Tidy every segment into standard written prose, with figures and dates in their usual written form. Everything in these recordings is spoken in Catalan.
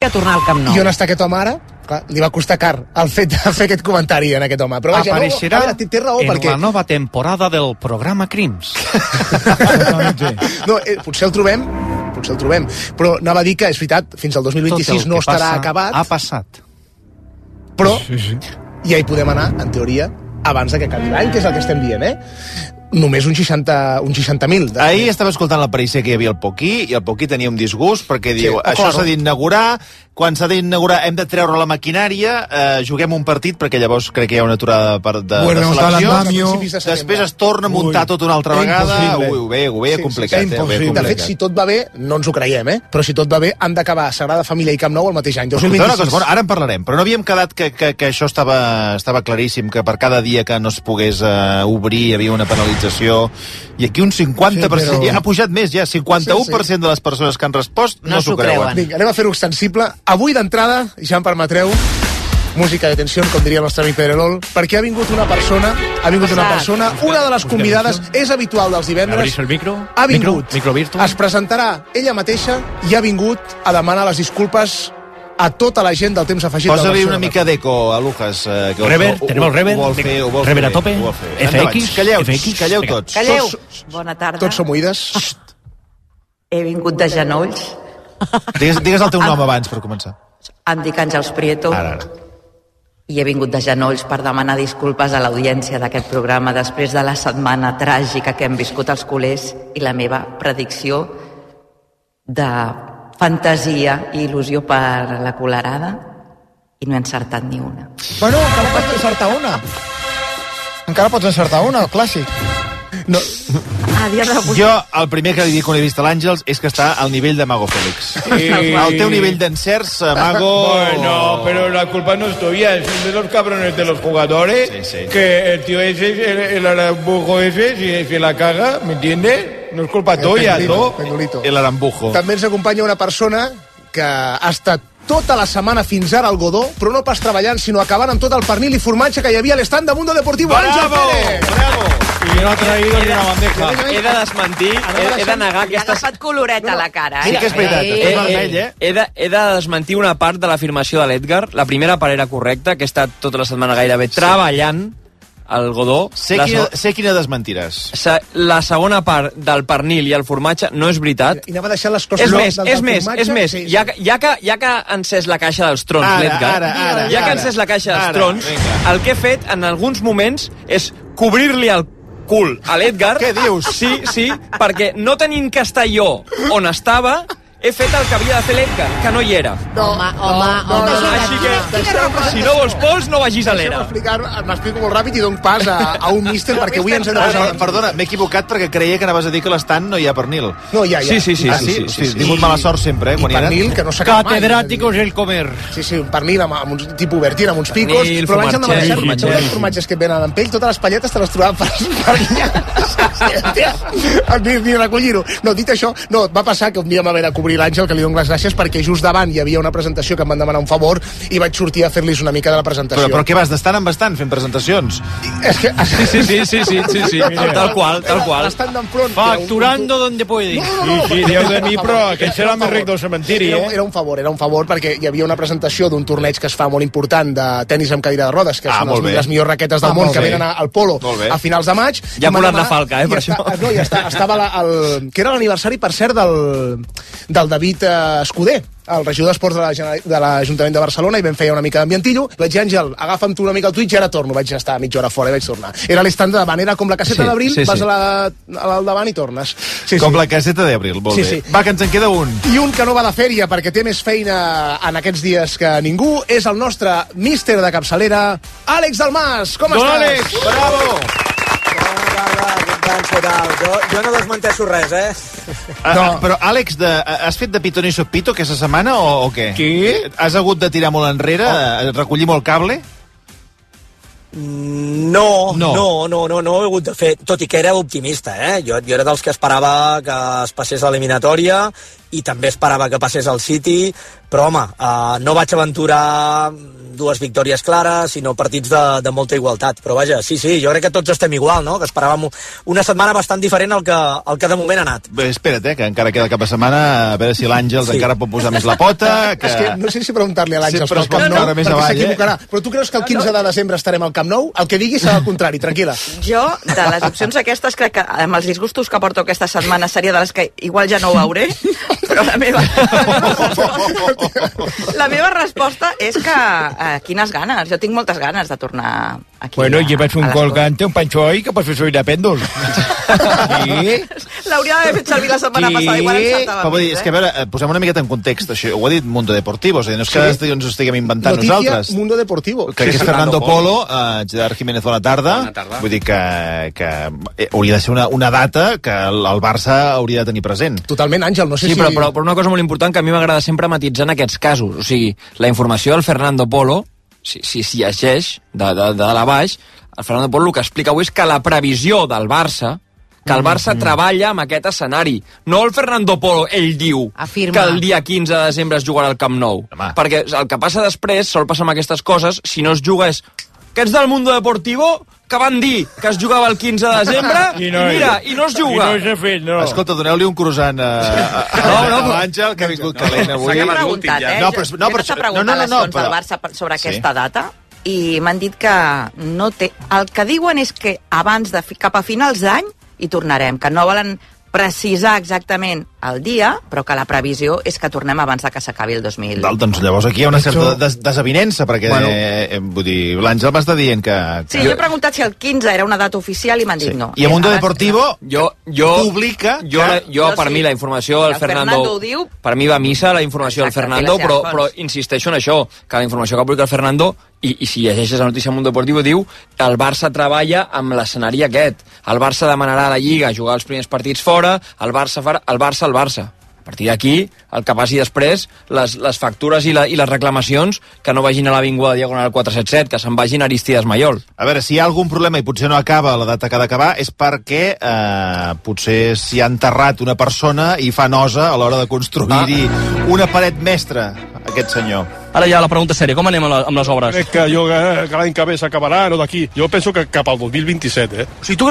a tornar al Camp Nou. I on està aquest home ara? Clar, li va costar car el fet de fer aquest comentari en aquest home. Però vaja, apareixerà té raó, en perquè... la nova temporada del programa Crims. No, potser el trobem, però anava a dir que és veritat, fins al 2026 no estarà acabat. Ha passat. Però ja hi podem anar, en teoria, abans que acabi l'any, que és el que estem dient, només un 60.000. Ahir estava escoltant la perícia que hi havia el Poquí, i el Poquí tenia un disgust, perquè diu, això s'ha d'inaugurar, quan s'ha d'inaugurar hem de treure la maquinària, juguem un partit, perquè llavors crec que hi ha una aturada de selecció, després es torna a muntar tot una altra vegada, ho veia complicat. De fet, si tot va bé, no ens ho creiem, però si tot va bé, han d'acabar Sagrada Família i Camp Nou el mateix any, 2026. Ara en parlarem, però no havíem quedat que això estava claríssim, que per cada dia que no es pogués obrir hi havia una penalització, i aquí un 50%, ja ha pujat més, ja, 51% de les persones que han respost no s'ho creuen. Vinga, anem a fer-ho extensible. Avui d'entrada, ja em permetreu, música de tensió, com diria el nostre amic Pedrerol, perquè ha vingut una persona, una de les convidades, és habitual dels divendres, ha vingut, es presentarà ella mateixa i ha vingut a demanar les disculpes a tota la gent del temps afegit. Posa-li una mica d'eco a Lucas. Rever, tenim el rever. Rever a tope. FX. Calleu tots. Calleu. Bona tarda. Tots som oïdes. He vingut de genolls. Digues el teu nom abans, per començar. Em dic Àngels Prieto. Ara. I he vingut de genolls per demanar disculpes a l'audiència d'aquest programa després de la setmana tràgica que hem viscut els culers i la meva predicció de fantasia i il·lusió per la colerada, i no he encertat ni una. Bueno, encara pots encertar una. Encara pots encertar una, el clàssic. No. Jo, el primer que li dic quan he vist l'Àngels és que està al nivell de Mago Félix. El teu nivell d'encerts, Mago... Bueno, pero la culpa no es tuya, es de los cabrones de los jugadores, que el tío ese, el arambujo ese, si la caga, ¿me entiendes? No és culpa tuya, no? El arambujo. També ens acompanya una persona que ha estat tota la setmana fins ara al Godó, però no pas treballant, sinó acabant amb tot el pernil i formatge que hi havia a l'estand de Mundo Deportivo. Àngel Pérez! Bravo! I no ha traído ni una bandeja. He de desmentir, he de negar aquesta... M'ha agafat coloret a la cara, Sí que és veritat, estàs vermell, He de desmentir una part de l'afirmació de l'Edgar. La primera part era correcta, que he estat tota la setmana gairebé treballant al Godó. Sé quina desmentiràs. La segona part del pernil i el formatge no és veritat. I anava deixant les coses... És més. Ja que ha encès la caixa dels trons, l'Edgar, ja que ha encès la caixa dels trons, el que he fet en alguns moments és cobrir-li el cul a l'Edgar. Què dius? Sí, perquè no tenint que estar jo on estava, he fet el que havia de fer l'Edgar, que no hi era. Home. Així que, si no vols pols, no vagis a l'era. M'explico molt ràpid i dono pas a un míster, perquè avui ens hem de posar... Perdona, m'he equivocat perquè creia que anaves a dir que a l'estand no hi ha pernil. No, hi ha. Sí. He tingut mala sort sempre, quan hi era. I pernil que no s'acaba mai. Catedráticos el comer. Sí, un pernil amb un tipus Bertín, amb uns picos, Pernil, però abans hem de deixar formatge. els formatges que et venen en pell, totes les palletes te les trobaven per ni recollir-ho. No, dit això, no, va passar que un dia m'haver de cobrir l'Àngel, que li dono les gràcies, perquè just davant hi havia una presentació que em van demanar un favor i vaig sortir a fer-los una mica de la presentació. Però què vas, d'estant en bastant fent presentacions? És que... Sí. Tal qual. Estan d'enfront. Facturando donde puede. Sí, dieu de mi, però aquest serà més ric del cementiri, Era un favor, perquè hi havia una presentació d'un torneig que es fa molt important de tenis amb cadira de rodes, que són les millors raquetes del món, que venen al Polo a finals de maig. Ja ha volat la falca, per això. No, estava que era l'aniversari, per cert, del David Escudé, el regidor d'Esports de l'Ajuntament de Barcelona, i vam fer una mica d'ambientillo. Vaig dir, Àngel, agafa'm tu una mica el Twitch i ara torno. Vaig estar mitja hora fora i vaig tornar. Era l'estand de davant, era com la caseta d'Abril, vas al davant i tornes. Com la caseta d'Abril, molt bé. Va, que ens en queda un. I un que no va de fèria, perquè té més feina en aquests dies que ningú, és el nostre míster de capçalera, Àlex Dalmas. Com estàs? Àlex, bravo! Jo no desmenteixo res, No, però, Àlex, has fet de pitoniso pito aquesta setmana o què? Què? Has hagut de tirar molt enrere, recollir molt cable? No he hagut de fer, tot i que era optimista, Jo era dels que esperava que es passés a l'eliminatòria i també esperava que passés el City, però home, no vaig aventurar 2 victòries clares, sinó partits de molta igualtat. Però vaja, sí, jo crec que tots estem igual, no? Que esperàvem una setmana bastant diferent al que de moment ha anat. Bé, espera't, que encara queda cap de setmana, a veure si l'Àngels encara pot posar més la pota. És que no sé si preguntar-li a l'Àngels pel Camp Nou, perquè s'equivocarà. Però tu creus que el 15 de desembre estarem al Camp Nou? El que digui serà el contrari, tranquil·la. Jo, de les opcions aquestes, crec que amb els disgustos que porto aquesta setmana seria de les que igual ja no ho veuré, però la meva resposta és que quines ganes, jo tinc moltes ganes de tornar aquí. Bueno, lleves un colgante, un panxoi, que pots fer servir de pèndol. Sí? L'hauria d'haver fet servir la setmana passada, igual em saltava més. És que, a veure, posem una miqueta en context, això, ho ha dit Mundo Deportivo, és a dir, no és que ens ho estiguem inventant nosaltres. Notícia Mundo Deportivo. Crec que és Fernando Polo, Gerard Jiménez bona tarda. Vull dir que hauria de ser una data que el Barça hauria de tenir present. Totalment, Àngel, no sé si... Però una cosa molt important que a mi m'agrada sempre matitzar en aquests casos, o sigui, la informació del Fernando Polo, si llegeix de dalt a baix, el Fernando Polo el que explica avui és que la previsió del Barça, que el Barça treballa amb aquest escenari. No el Fernando Polo, ell diu que el dia 15 de desembre es jugarà al Camp Nou. Perquè el que passa després, sol passar amb aquestes coses, si no es juga és... Aquests del Mundo Deportivo que van dir que es jugava el 15 de desembre i no es juga. I no s'ha fet, no. Escolta, doneu-li un croissant a l'Àngel, que ha vingut calent avui. S'ha preguntat, jo t'ha preguntat les fonts del Barça sobre aquesta data i m'han dit que no té... El que diuen és que abans cap a finals d'any hi tornarem, que no volen precisar exactament el dia, però que la previsió és que tornem abans de que s'acabi el 2000. Doncs llavors aquí hi ha una certa desavinença, perquè vull dir, l'Àngel m'està dient que... Sí, jo he preguntat si el 15 era una data oficial i m'han dit no. I a Mundo Deportivo publica... Per mi la informació del Fernando... Per mi va a missa la informació del Fernando, però insisteixo en això, que la informació que publica el Fernando, i si llegeixes la notícia del Mundo Deportivo, diu que el Barça treballa amb l'escenari aquest. El Barça demanarà a la Lliga jugar els primers partits fora, el Barça farà el Barça. A partir d'aquí, el que passi després, les factures i les reclamacions, que no vagin a l'Avinguda Diagonal 477, que se'n vagin a Aristides Maiol. A veure, si hi ha algun problema i potser no acaba la data que ha d'acabar, és perquè potser s'hi ha enterrat una persona i fa nosa a l'hora de construir-hi una paret mestra, aquest senyor. Ara ja la pregunta sèria, com anem amb les obres? Crec que l'any que ve s'acabarà, no d'aquí. Jo penso que cap al 2027, O sigui,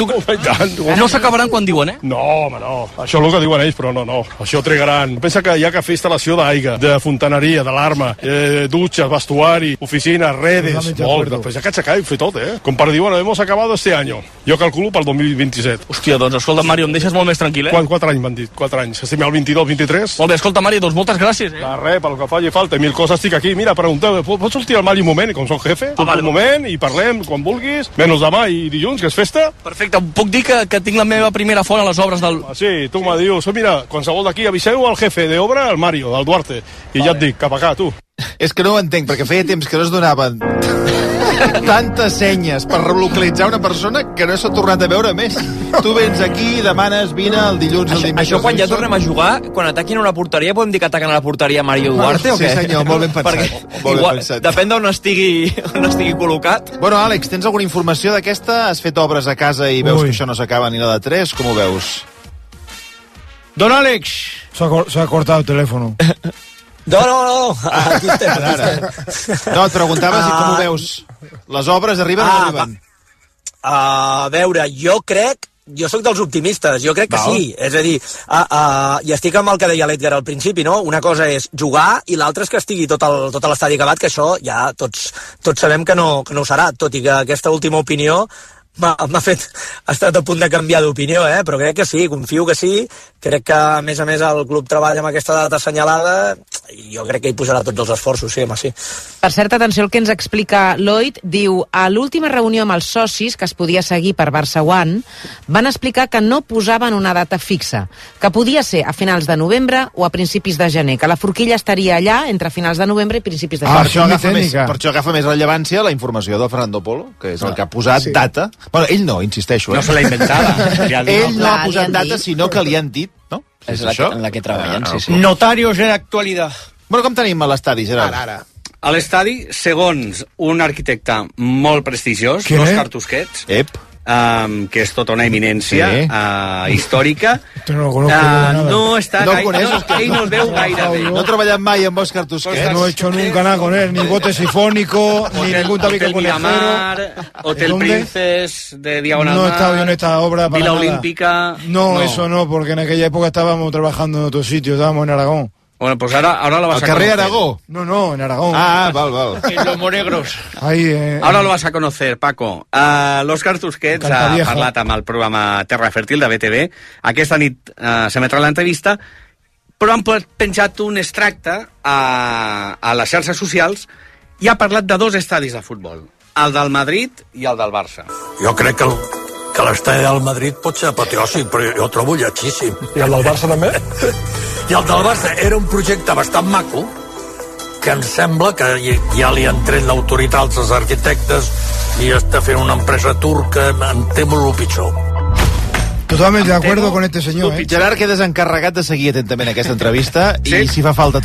no s'acabaran quan diuen, No, home, no. Això és el que diuen ells, però no. Això trigaran. Pensa que hi ha que fer instal·lació d'aigua, de fontaneria, d'alarma, dutxes, vestuari, oficines, redes, molt. Pues ja que s'acabi fer tot, Com per dir, bueno, hemos acabado este año. Jo calculo pel 2027. Hòstia, doncs, escolta, Mario, em deixes molt més tranquil, 4 anys m'han dit, 4 anys. Estem al 22, 23. Molt bé, escolta, Mario, doncs moltes gràcies, De res, pel que faci falta, 1000 coses estic aquí. Mira, pregunteu, pots sortir al Mali un moment, com som jefe? Un moment, i parlem quan vulguis, menys demà i dilluns, que és festa. Perfecte, puc dir que tinc la meva primera font a les obres del... Sí, tu me dius, mira, qualsevol d'aquí aviseu al jefe d'obra, el Mario, del Duarte, i ja et dic, cap acá, tu. És que no ho entenc, perquè feia temps que no es donaven tantes senyes per relocalitzar una persona que no s'ha tornat a veure més. Tu vens aquí, demanes, vine el dilluns, el dimecres... Això quan ja tornem a jugar, quan ataquin una porteria, podem dir que ataquen a la porteria Mario Duarte o què? Sí, senyor, molt ben pensat. Igual, depèn d'on estigui col·locat. Bueno, Àlex, tens alguna informació d'aquesta? Has fet obres a casa i veus que això no s'acaba ni la de 3? Com ho veus? Don Àlex! Se ha cortado el teléfono. No. Aquí estem. No, et preguntava si com ho veus. Les obres arriben o no arriben? A veure, jo sóc dels optimistes, jo crec que sí, és a dir, i estic amb el que deia l'Edgar al principi, no? Una cosa és jugar i l'altra és que estigui tot l'estadi acabat, que això ja tots sabem que no ho serà, tot i que aquesta última opinió ha estat a punt de canviar d'opinió, però crec que sí, confio que sí, crec que a més el club treballa amb aquesta data assenyalada i jo crec que hi posarà tots els esforços, sí, home, sí. Per cert, atenció al que ens explica Lloyd, diu, a l'última reunió amb els socis, que es podia seguir per Barça One, van explicar que no posaven una data fixa, que podia ser a finals de novembre o a principis de gener, que la forquilla estaria allà entre finals de novembre i principis de gener. Per això agafa més rellevància la informació del Fernando Polo, que és el que ha posat data. Bueno, ell no, insisteixo. No se l'ha inventada. Ell no ha posat data, sinó que li han dit, no? És en la que treballen, sí. Notarios en actualitat. Bueno, com tenim a l'estadi, Gerard? Ara. A l'estadi, segons un arquitecte molt prestigiós, l'Òscar Tusquets, que és tota una eminència històrica. No conozco no està ell no el veu gaire bé. No he treballat mai amb Òscar Tusquets. No he hecho nunca nada con él, ni bote sifónico, ni ningún tabique conejero. Hotel Princes de Diagonal Mar. No he estado yo en esta obra para Vila nada. Olímpica. No, eso no, porque en aquella época estábamos trabajando en otro sitio, estábamos en Aragón. Bueno, pues ahora lo vas a conocer. ¿Al carrer Aragó? No, en Aragón. Val. En los Monegros. Ahí, Ahora lo vas a conocer, Paco. L'Òscar Tusquets ha parlat amb el programa Terra Fèrtil de BTV. Aquesta nit s'emetrà l'entrevista, però han penjat un extracte a les xarxes socials i ha parlat de 2 estadis de futbol, el del Madrid i el del Barça. Jo crec que l'estadi del Madrid pot ser apoteòsic, però jo trobo lletgíssim. I el del Barça també? I el del Barça era un projecte bastant maco, que em sembla que ja li han tret l'autoritat als arquitectes i està fent una empresa turca, em temo el pitjor. Totalmente de acuerdo con este señor. Gerard, quedes encarregat de seguir atentament aquesta entrevista i si fa falta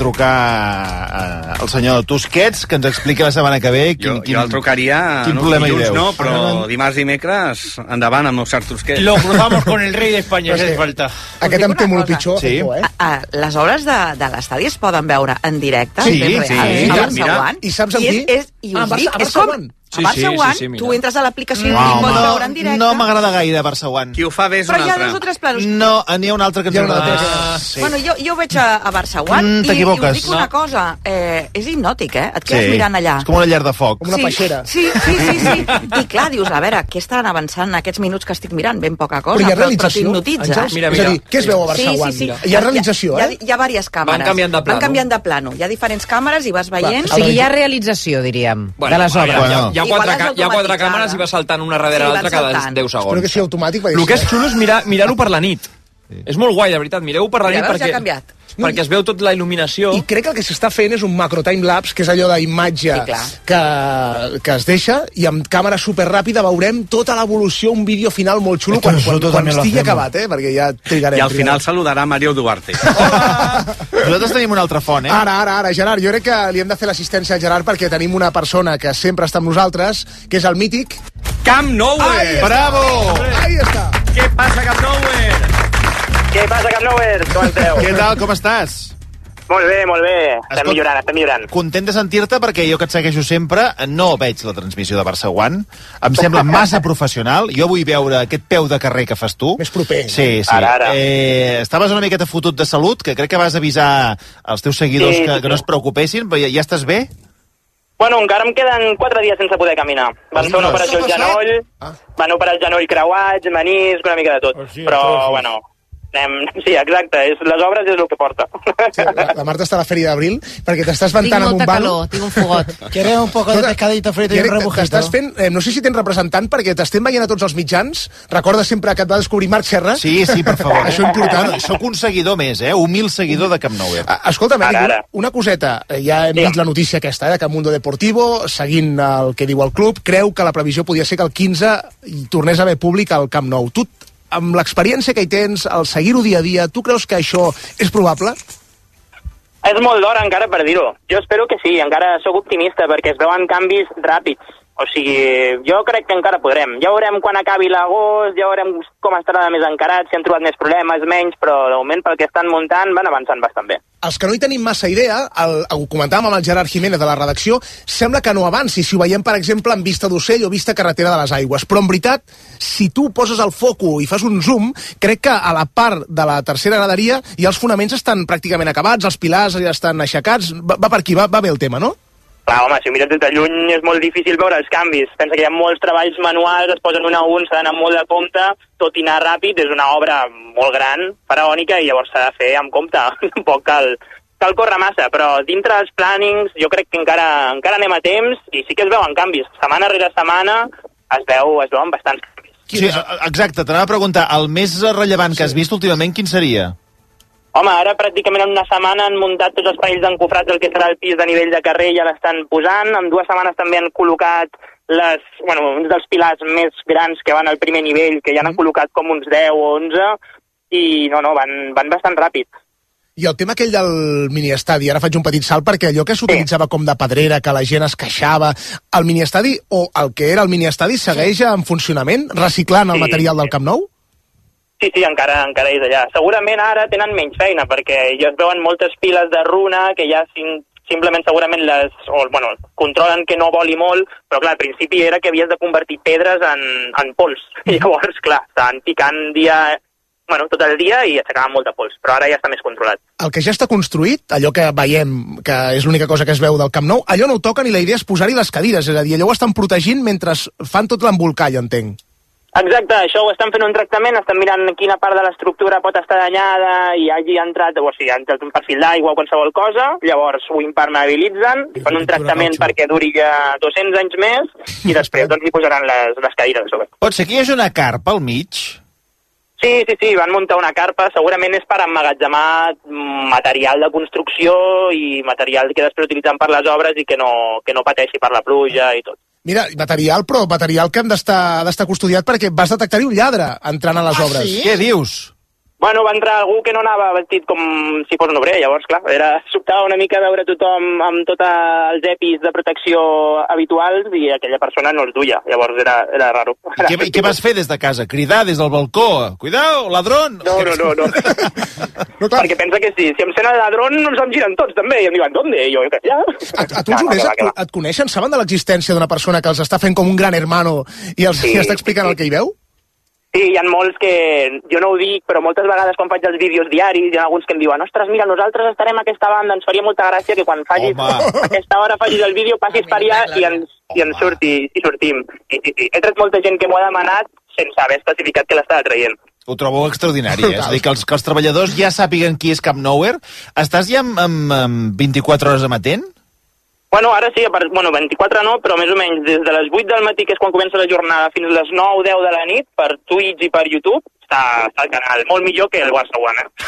trucar al senyor Tusquets, que ens expliqui la setmana que ve jo el trucaria, quin problema hi veus. No, però dimarts i dimecres endavant amb Òscar Tusquets. Lo cruzamos con el rei d'Espanya, si falta. Aquest em té molt pitjor. Les obres de l'estadi es poden veure en directe? Sí. Mira. I saps amb qui? I us dic, és com... A Barça One, tu entres a l'aplicació i pots veure en directe. No m'agrada gaire Barça One. Qui ho fa bé és un altre. Però hi ha 2 o 3 planos. No, n'hi ha un altre que ens agrada. Bueno, jo ho veig a Barça One i us dic una cosa, és hipnòtic, et quedes mirant allà. És com una llar de foc. Com una peixera. Sí. I clar, dius, a veure, què estaran avançant aquests minuts que estic mirant? Ben poca cosa, però hi ha realització. t'hipnotitza. Mira. És a dir, què es veu a Barça One? Sí. Hi ha realització, Hi ha diverses càmeres. Van canviant de plano. Hi ha diferents càmeres i vas veient. O sigui, hi ha realització, diríem, de les obres. Hi ha 4 càmeres i va saltant una darrere l'altra cada 10 segons. Espero que sigui automàtic. El que és xulo és mirar-ho per la nit. És molt guai, de veritat. Mireu-ho per la nit perquè es veu tot la il·luminació. I crec que el que s'està fent és un macro timelapse, que és allò d'imatge que es deixa, i amb càmera superràpida veurem tota l'evolució, un vídeo final molt xulo quan estigui acabat, perquè ja trigarem. I al final saludarà Mario Duarte. Nosaltres tenim una altra font, Ara, Gerard, jo crec que li hem de fer l'assistència al Gerard perquè tenim una persona que sempre està amb nosaltres, que és el mític Camp Nowhere! Bravo! Ahí està! Què passa, Camp Nowhere? Què passa, Camp Nowhere? Com esteu? Què tal, com estàs? Molt bé. Estem millorant. Content de sentir-te perquè jo que et segueixo sempre no veig la transmissió de Barça One. Em sembla massa professional. Jo vull veure aquest peu de carrer que fas tu. Més proper. Sí. Ara. Estaves una miqueta fotut de salut, que crec que vas avisar als teus seguidors que no es preocupessin, però ja estàs bé? Bueno, encara em queden 4 dies sense poder caminar. Van fer una operació al genoll, van operar el genoll creuats, menisc, una mica de tot. Però, bueno... Sí, exacte, les obres és el que porta. La Marta està a la Fèria d'Abril perquè t'estàs ventant amb un balo. Tinc un fogot. ¿Quieres un poco de pescadito frito y un rebujito? T'estàs fent, no sé si tens representant perquè t'estem veient a tots els mitjans. Recorda sempre que et va descobrir Marc Serra. Sí, per favor. Això important. Soc un seguidor més, humil seguidor de Camp Nowhere. Escolta'm, una coseta. Ja hem dit la notícia aquesta, que Mundo Deportivo, seguint el que diu el club, creu que la previsió podia ser que el 15 hi tornés a haver públic al Camp Nou. Tu, amb l'experiència que hi tens, al seguir-ho dia a dia, tu creus que això és probable? És molt d'hora encara per dir-ho. Jo espero que sí, encara sóc optimista perquè es veuen canvis ràpids. O sigui, jo crec que encara podrem. Ja veurem quan acabi l'agost, ja veurem com estarà més encarat, si han trobat més problemes, menys, però de moment pel que estan muntant van avançant bastant bé. Els que no hi tenim massa idea, ho comentàvem amb el Gerard Jiménez de la redacció, sembla que no avanci, si ho veiem, per exemple, en vista d'ocell o vista carretera de les aigües. Però, en veritat, si tu poses el foco i fas un zoom, crec que a la part de la tercera graderia ja els fonaments estan pràcticament acabats, els pilars ja estan aixecats, va per aquí, va bé el tema, no? Clar, home, si ho mires des de lluny és molt difícil veure els canvis. Pensa que hi ha molts treballs manuals, es posen un a un, s'ha d'anar molt de compte, tot i anar ràpid, és una obra molt gran, faraònica, i llavors s'ha de fer amb compte. Tampoc cal córrer massa, però dintre dels plànings jo crec que encara anem a temps i sí que es veuen canvis. Setmana rere setmana es veuen bastants canvis. Sí, exacte, t'anava a preguntar, el més rellevant que has vist últimament, quin seria? Home, ara pràcticament en una setmana han muntat tots els panells d'encofrats del que serà el pis de nivell de carrer, ja l'estan posant. En 2 setmanes també han col·locat uns dels pilars més grans que van al primer nivell, que ja n'han col·locat com uns 10 o 11, i van bastant ràpid. I el tema aquell del miniestadi, ara faig un petit salt perquè allò que s'utilitzava com de pedrera, que la gent es queixava, el miniestadi, o el que era el miniestadi, segueix en funcionament, reciclant el material del Camp Nou? Sí, encara és allà. Segurament ara tenen menys feina, perquè ja es veuen moltes piles de runa que ja simplement segurament controlen que no voli molt, però clar, al principi era que havies de convertir pedres en pols. I llavors, clar, estaven picant tot el dia i aixecaven molta pols, però ara ja està més controlat. El que ja està construït, allò que veiem, que és l'única cosa que es veu del Camp Nou, allò no ho toquen i la idea és posar-hi les cadires, és a dir, allò ho estan protegint mentre fan tot l'embolcall, entenc. Exacte, això ho estan fent un tractament, estan mirant quina part de l'estructura pot estar danyada i hagi entrat, ha entrat un perfil d'aigua o qualsevol cosa, llavors ho impermeabilitzen, fan un tractament perquè duri ja 200 anys més i després hi posaran les cadires a sobre. Pot ser que hi hagi una carpa al mig? Sí, van muntar una carpa, segurament és per emmagatzemar material de construcció i material que després utilitzen per les obres i que no pateixi per la pluja i tot. Mira, material que hem d'estar custodiat perquè vas detectar-hi un lladre entrant a les obres. Sí? Què dius? Bueno, va entrar algú que no anava vestit com si fos un obrer, llavors, clar, sobtava una mica veure tothom amb tots els EPIs de protecció habituals i aquella persona no els duia, llavors era raro. I què vas fer des de casa? Cridar des del balcó? Cuidao, ladrón! No. Perquè pensa que si em sent el ladrón no em giren tots, també, i em diuen, ¿dónde? I jo, ja. A tu, Jonés, et coneixen? Saben de l'existència d'una persona que els està fent com un gran hermano i els està explicant el que hi veu? Sí, hi ha molts que, jo no ho dic, però moltes vegades quan faig els vídeos diaris hi ha alguns que em diuen, ostres, mira, nosaltres estarem a aquesta banda, ens faria molta gràcia que quan facis a aquesta hora facis el vídeo, passis per allà i ens sortim. I he tret molta gent que m'ho ha demanat sense haver especificat que l'estava traient. Ho trobo extraordinari, és a dir, que els treballadors ja sàpiguen qui és Camp Nowhere. Estàs ja amb 24 hores amatent? Bueno, ara sí, 24 no, però més o menys des de les 8 del matí, que és quan comença la jornada, fins a les 9 o 10 de la nit, per Twitch i per YouTube, està el canal. Molt millor que el Barça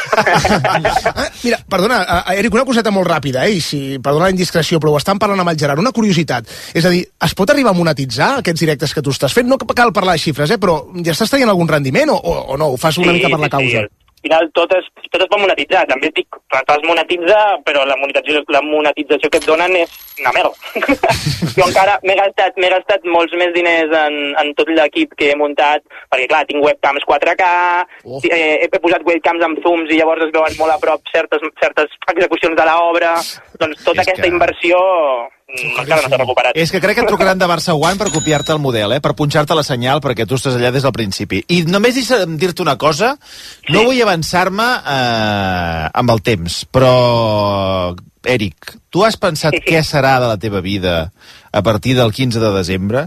One, Mira, perdona, Eric, una coseta molt ràpida, perdona la indiscreció, però ho estan parlant amb el Gerard, una curiositat. És a dir, es pot arribar a monetitzar aquests directes que tu estàs fent? No cal parlar de xifres, però ja estàs traient algun rendiment o no? Ho fas una mica per la causa? Sí. Al final tot es pot monetitzar, també et dic, es monetitza, però la monetització que et donen és una merda. Jo encara m'he gastat molts més diners en tot l'equip que he muntat, perquè clar, tinc webcams 4K, he posat webcams amb zooms i llavors es veuen molt a prop certes execucions de l'obra, doncs tota aquesta inversió encara no s'ha recuperat. És que crec que et trucaran de Barça One per copiar-te el model, per punxar-te la senyal, perquè tu estàs allà des del principi. I només dir-te una cosa, no vull avançar-me amb el temps, però, Eric, tu has pensat què serà de la teva vida a partir del 15 de desembre?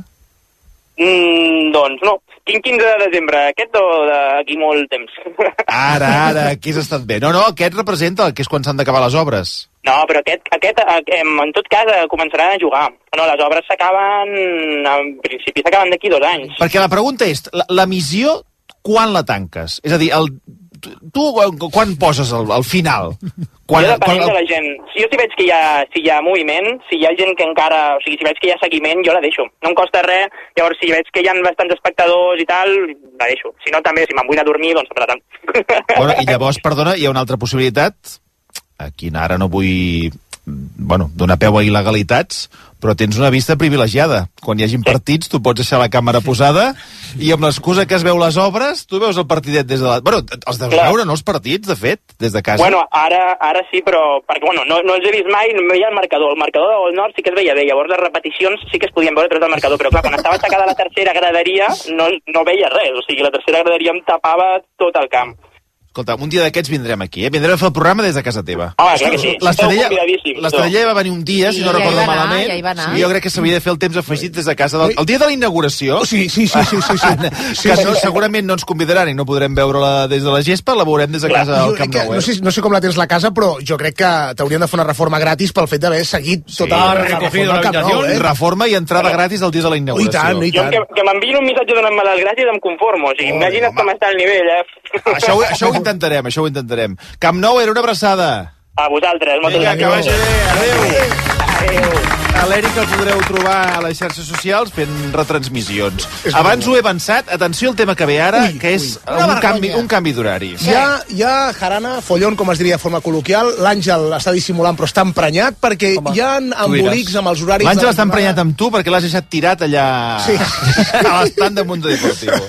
Doncs no. Quin 15 de desembre? Aquest o d'aquí molt temps? Ara, aquí has estat bé. No, aquest representa que és quan s'han d'acabar les obres. No, però aquest en tot cas començaran a jugar. No, les obres s'acaben, en principi s'acaben d'aquí 2 anys. Perquè la pregunta és, la missió, quan la tanques? És a dir, tu quan poses al final? Jo depenent de la gent. Si veig que hi ha moviment, si hi ha gent que encara... O sigui, si veig que hi ha seguiment, jo la deixo. No em costa res. Llavors, si veig que hi ha bastants espectadors i tal, la deixo. Si no, també, si me'n vull anar a dormir, doncs per tant. Bueno, i llavors, perdona, hi ha una altra possibilitat. Aquí ara no vull donar peu a il·legalitats, però tens una vista privilegiada. Quan hi hagin partits, tu pots deixar la càmera posada i amb l'excusa que es veu les obres, tu veus el partidet des de la... Bueno, els deus veure, no, els partits, de fet, des de casa? Bueno, ara sí, però... Perquè, no els he vist mai, no veia el marcador. El marcador del Gol Nord sí que es veia bé, llavors les repeticions sí que es podien veure a través del marcador, però clar, quan estava aixecada la tercera graderia no veia res, o sigui, la tercera graderia em tapava tot el camp. Escolta, un dia d'aquests vindrem aquí, Vindrem a fer el programa des de casa teva. Clar que sí. L'Estrella va venir un dia, si no recordo malament. I jo crec que s'havia de fer el temps afegit des de casa. El dia de la inauguració... Sí. Que segurament no ens convidaran i no podrem veure-la des de la gespa, la veurem des de casa al Camp Nou. No sé com la tens la casa, però jo crec que t'haurien de fer una reforma gratis pel fet d'haver seguit tota la reforma. Reforma i entrada gratis el dia de la inauguració. I tant. Que m'enviïn un missatge donant-me les gràcies em conformo. O sigui, imagina't com està el nivell, Això ho intentarem. Camp Nou, era una abraçada. A vosaltres, moltes gràcies. Que vagi bé, adéu. l'Eric el podreu trobar a les xarxes socials fent retransmissions. Abans ho he pensat, atenció al tema que ve ara, que és un canvi d'horari. Hi ha jarana, follón, com es diria de forma col·loquial. L'Àngel està dissimulant, però està emprenyat, perquè hi ha embolics amb els horaris... L'Àngel està emprenyat amb tu perquè l'has deixat tirat allà a l'estand de Mundo Deportivo.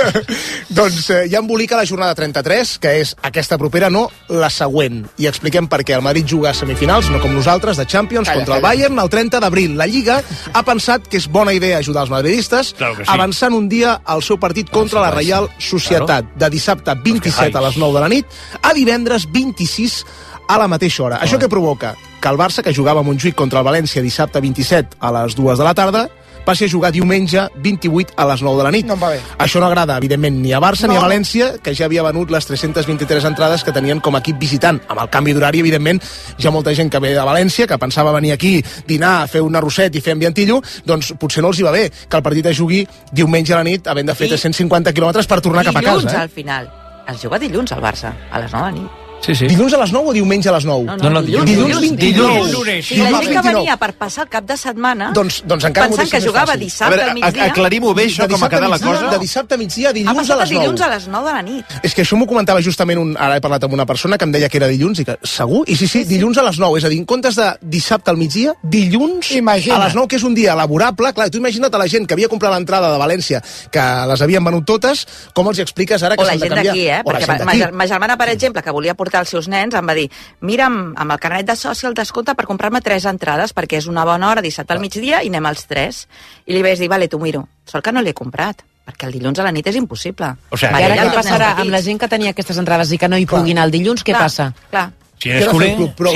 Doncs hi ha embolic a la jornada 33, que és aquesta propera, no la següent. I expliquem per què. El Madrid juga a semifinals, no com nosaltres, de Champions, contra el Bayern, el 30 d'abril. La Lliga ha pensat que és bona idea ajudar els madridistes, avançant un dia al seu partit contra la Reial Societat, de dissabte 27 a les 9 de la nit a divendres 26 a la mateixa hora. Això què provoca? Que el Barça, que jugava a Montjuïc contra el València dissabte 27 a les 2 de la tarda, passi a jugar diumenge 28 a les 9 de la nit. No em va bé. Això no agrada, evidentment, ni a Barça ni a València, que ja havia venut les 323 entrades que tenien com a equip visitant. Amb el canvi d'horari, evidentment, hi ha molta gent que ve de València, que pensava venir aquí, dinar, fer un arrosset i fer ambientillo, doncs potser no els hi va bé que el partit es jugui diumenge a la nit, havent de fer 350 quilòmetres per tornar cap a casa. Dilluns, al final. Es juga dilluns al Barça, a les 9 de la nit. Sí. Dilluns a les 9 o diumenge a les 9? No, dilluns 29. Si la gent que venia per passar el cap de setmana, doncs encara pensant que jugava dissabte al migdia... Aclarim-ho bé, això, com ha quedat la cosa. De dissabte a migdia a dilluns a les 9. Dilluns a les 9 de la nit. És que això m'ho comentava justament, ara he parlat amb una persona que em deia que era dilluns, i que segur? I sí, dilluns a les 9. És a dir, en comptes de dissabte al migdia, dilluns a les 9, que és un dia laborable. Clar, tu imagina't a la gent que havia comprat l'entrada de València, que les havien venut totes, com els expliques ara que s'han de canviar? O la gent d'aquí, perquè ma germana, per exemple, que volia portar els seus nens, em va dir, mira, amb el carnet de soci el descompte per comprar-me 3 entrades, perquè és una bona hora dissabte al migdia i anem als 3. I li vaig dir, vale, t'ho miro. Sort que no l'he comprat, perquè el dilluns a la nit és impossible. I ara què passarà amb la gent que tenia aquestes entrades i que no hi pugui anar el dilluns? Què passa? Clar. Si és culer,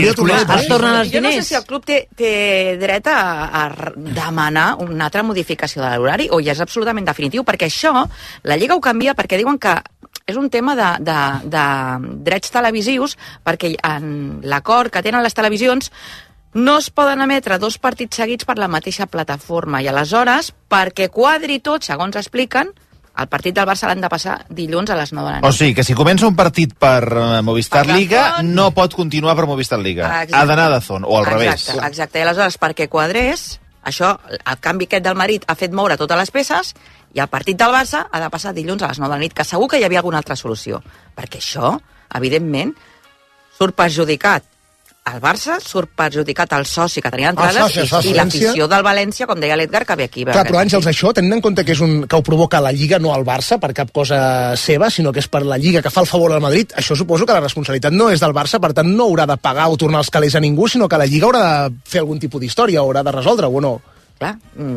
es tornen els diners. Jo no sé si el club té dret a demanar una altra modificació de l'horari o ja és absolutament definitiu, perquè això, la Lliga ho canvia perquè diuen que és un tema de drets televisius, perquè en l'acord que tenen les televisions no es poden emetre 2 partits seguits per la mateixa plataforma, i aleshores, perquè quadri tot, segons expliquen, el partit del Barça l'han de passar dilluns a les 9 de la nit. O sigui, que si comença un partit per Movistar Liga, no pot continuar per Movistar Liga. Ha d'anar a DAZN, o al revés. Exacte, i aleshores, perquè quadrés, això, el canvi aquest del Madrid ha fet moure totes les peces, i el partit del Barça ha de passar dilluns a les 9 de la nit, que segur que hi havia alguna altra solució. Perquè això, evidentment, surt perjudicat el Barça, surt perjudicat el soci que tenia entrades i l'afició del València, com deia l'Edgar, que ve aquí. Clar, però Àngels, això, tenint en compte que que ho provoca la Lliga, no el Barça, per cap cosa seva, sinó que és per la Lliga que fa el favor al Madrid, això suposo que la responsabilitat no és del Barça, per tant no haurà de pagar o tornar els calés a ningú, sinó que la Lliga haurà de fer algun tipus d'història, haurà de resoldre-ho o no. Clar,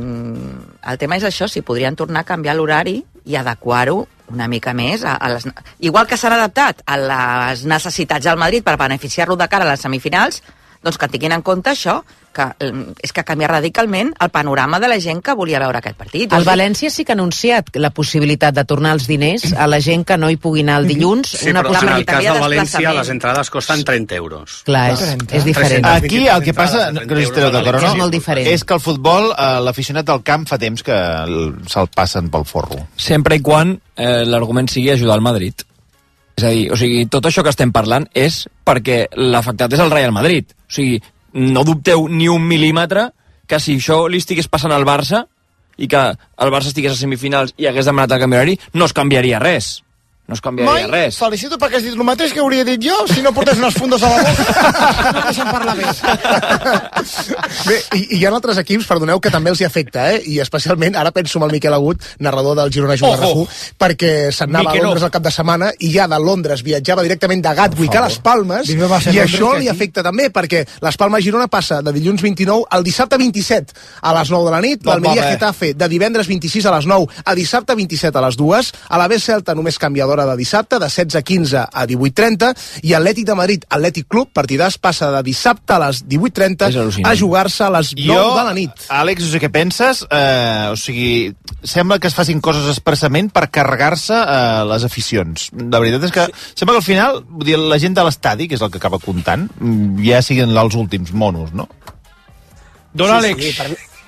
el tema és això, si podrien tornar a canviar l'horari i adequar-ho una mica més a les... Igual que s'han adaptat a les necessitats del Madrid per beneficiar-lo de cara a les semifinals, doncs que tinguin en compte això, que és que ha canviat radicalment el panorama de la gent que volia veure aquest partit. El València sí que ha anunciat la possibilitat de tornar els diners a la gent que no hi pugui anar el dilluns. Sí, però en el cas del València les entrades costen 30 euros. Clar, és diferent. Aquí el que passa, és molt diferent. És que el futbol, l'aficionat del camp fa temps que se'l passen pel forro. Sempre i quan l'argument sigui ajudar el Madrid. És a dir, o sigui, tot això que estem parlant és perquè l'afectat és el Real Madrid. O sigui, no dubteu ni un mil·límetre que si això li estigués passant al Barça i que el Barça estigués a semifinals i hagués demanat el canvi d'horari, no es canviaria res. No es canviaria res. Felicito perquè has dit el mateix que hauria dit jo, si no portés unes fundes a la boca. No deixem parlar més. Bé, i hi ha altres equips, perdoneu, que també els hi afecta, i especialment, ara penso en el Miquel Agut, narrador del Girona Juga RAC1, perquè se'n anava a Londres el cap de setmana i ja de Londres viatjava directament de Gatwick a Les Palmes, i això li afecta també, perquè Les Palmes-Girona passa de dilluns 29 al dissabte 27 a les 9 de la nit, l'Almeria-Getafe de divendres 26 a les 9 a dissabte 27 a les 2, a la B-Celta només canvia d'hora de dissabte, de 16:15 a 18:30, i Atlètic de Madrid, Atlètic Club, partidàs, passa de dissabte a les 18:30 a jugar-se a les 9 de la nit. Àlex, no sé què penses, o sigui, sembla que es facin coses expressament per carregar-se les aficions. La veritat és que sembla que al final, vull dir, la gent de l'estadi, que és el que acaba comptant, ja siguin els últims monos, no? Don Àlex.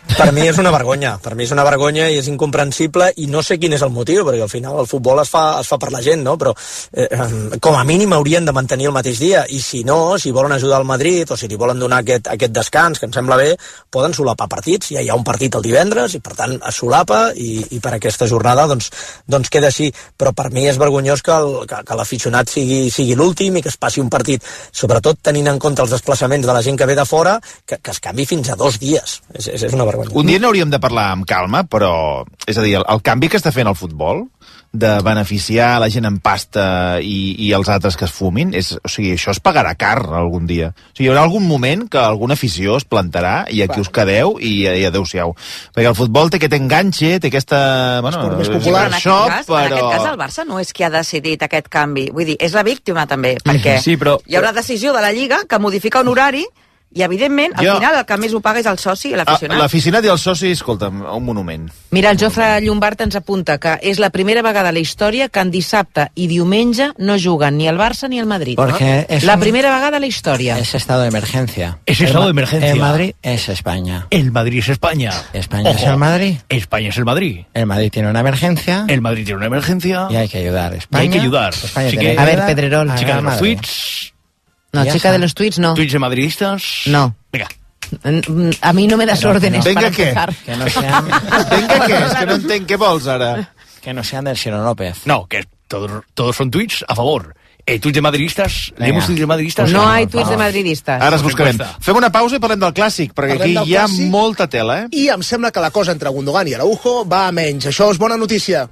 Per mi és una vergonya i és incomprensible i no sé quin és el motiu, perquè al final el futbol es fa per la gent, no? Però com a mínim haurien de mantenir el mateix dia, i si no, si volen ajudar el Madrid o si li volen donar aquest descans, que em sembla bé, poden solapar partits. Ja hi ha un partit el divendres i per tant es solapa i per aquesta jornada doncs queda així. Però per mi és vergonyós que l'aficionat sigui l'últim i que es passi un partit, sobretot tenint en compte els desplaçaments de la gent que ve de fora, que es canvi fins a 2 dies. És una vergonya. Un dia n'hauríem de parlar amb calma, però, és a dir, el canvi que està fent el futbol, de beneficiar la gent en pasta i els altres que es fumin, o sigui, això es pagarà car algun dia. O sigui, hi haurà algun moment que alguna afició es plantarà i aquí us quedeu i adeu-siau. Perquè el futbol té aquest enganxe, té aquesta... Bueno, més popular. En aquest cas el Barça no és qui ha decidit aquest canvi. Vull dir, és la víctima també, perquè hi ha una decisió de la Lliga que modifica un horari i, evidentment, al final el que més ho paga és el soci i l'aficionat. L'aficionat i el soci, escolta'm, un monument. Mira, el Jofre Llombart ens apunta que és la primera vegada a la història que en dissabte i diumenge no juguen ni el Barça ni el Madrid. La primera vegada a la història. Es estado de emergencia. Es estado de emergencia. El Madrid es España. El Madrid es España. España es el Madrid. España es el Madrid. El Madrid tiene una emergencia. El Madrid tiene una emergencia. Y hay que ayudar. España. Y hay que ayudar. España Así que, a ver, Pedrerol. Chica de los tweets. No, chica de los tweets no. ¿Tweets de madridistas? No. Venga. A mi no me das órdenes para empezar. Que no sean... Venga, què? És que no entenc què vols ara. Que no sean del Sino López. No, que todos son tweets a favor. Tweets de madridistas. ¿Leemos tweets de madridistas? No hay tweets de madridistas. Ara els buscarem. Fem una pausa i parlem del clàssic, perquè aquí hi ha molta tela, eh? I em sembla que la cosa entre Gundogan i Araujo va a menys. Això és bona notícia.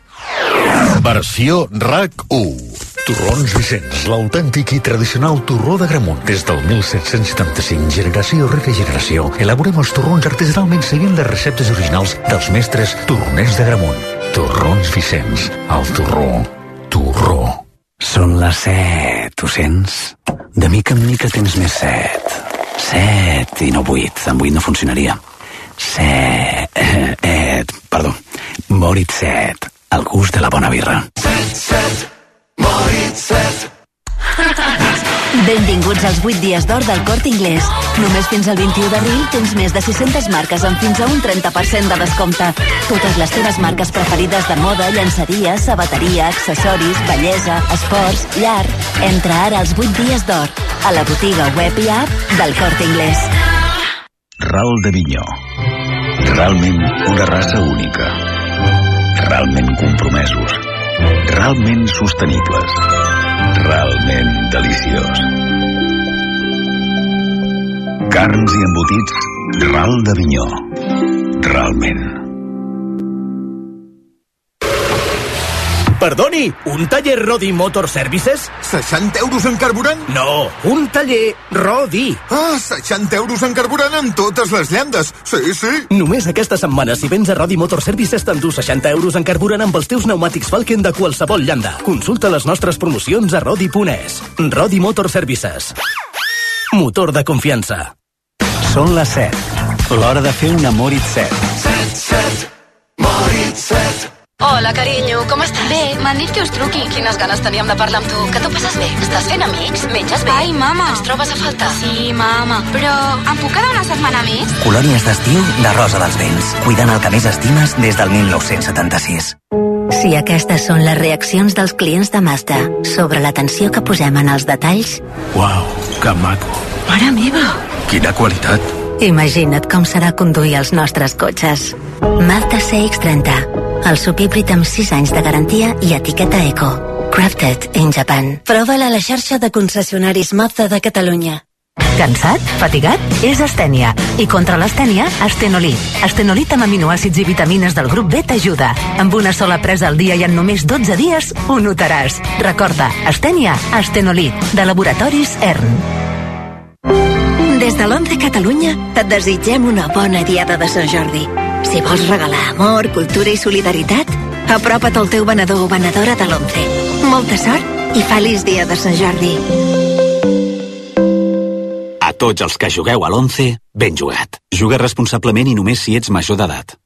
Versió RAC1. Torrons Vicenç, l'autèntic i tradicional torró d'Agramunt. Des del 1775, generació rere generació, elaborem els torrons artesanalment seguint les receptes originals dels mestres torroners d'Agramunt. Torrons Vicenç, el torró. Són les 7, ho sents? De mica en mica tens més set. 7 i no 8, amb 8 no funcionaria. Perdó, Moritz 7, el gust de la bona birra. Moritz 7. Benvinguts als 8 dies d'or del Corte Inglés. Només fins al 21 d'abril tens més de 600 marques amb fins a un 30% de descompte. Totes les teves marques preferides de moda, llançeria, sabateria, accessoris, bellesa, esports, llar. Entra ara als 8 dies d'or a la botiga web i app del Corte Inglés. Ral de Vinyó. Realment una raça única. Realment compromesos. Realment sostenibles. Realment deliciós. Carns i embotits Ral de Vinyó. Realment. Perdoni, un taller Rodi Motor Services? 60 euros en carburant? No, un taller Rodi. Ah, 60 euros en carburant en totes les llandes. Sí. Només aquesta setmana, si vens a Rodi Motor Services, t'endú 60 euros en carburant amb els teus pneumàtics Falken de qualsevol llanda. Consulta les nostres promocions a rodi.es. Rodi Motor Services. Motor de confiança. Són les 7. L'hora de fer un Moritz 7. Moritz 7. Hola, carinyo, com estàs? Bé, m'han dit que us truqui. Quines ganes teníem de parlar amb tu. Que t'ho passes bé? Estàs fent amics? Menges bé? Ai, mama. Ens trobes a faltar? Sí, mama. Però em puc quedar una setmana més? Colònies d'estiu de Rosa dels Vents. Cuidant el que més estimes des del 1976. Si aquestes són les reaccions dels clients de Mazda sobre l'atenció que posem en els detalls... Uau, que maco. Mare meva! Quina qualitat. Imagina't com serà conduir els nostres cotxes. Mazda CX-30. El subhíbrid amb 6 anys de garantia i etiqueta Eco. Crafted in Japan. Prova-la a la xarxa de concessionaris Mazda de Catalunya. Cansat? Fatigat? És astènia. I contra l'astènia, Astenolit. Astenolit amb aminoàcids i vitamines del grup B t'ajuda. Amb una sola presa al dia i en només 12 dies ho notaràs. Recorda, astènia, Astenolit, de Laboratoris ERN. Des de l'11 Catalunya et desitgem una bona diada de Sant Jordi. Si vols regalar amor, cultura i solidaritat, apropa't al teu venedor o venedora de l'11. Molta sort i feliç dia de Sant Jordi. A tots els que jugueu a l'11, ben jugat. Juga responsablement i només si ets major d'edat.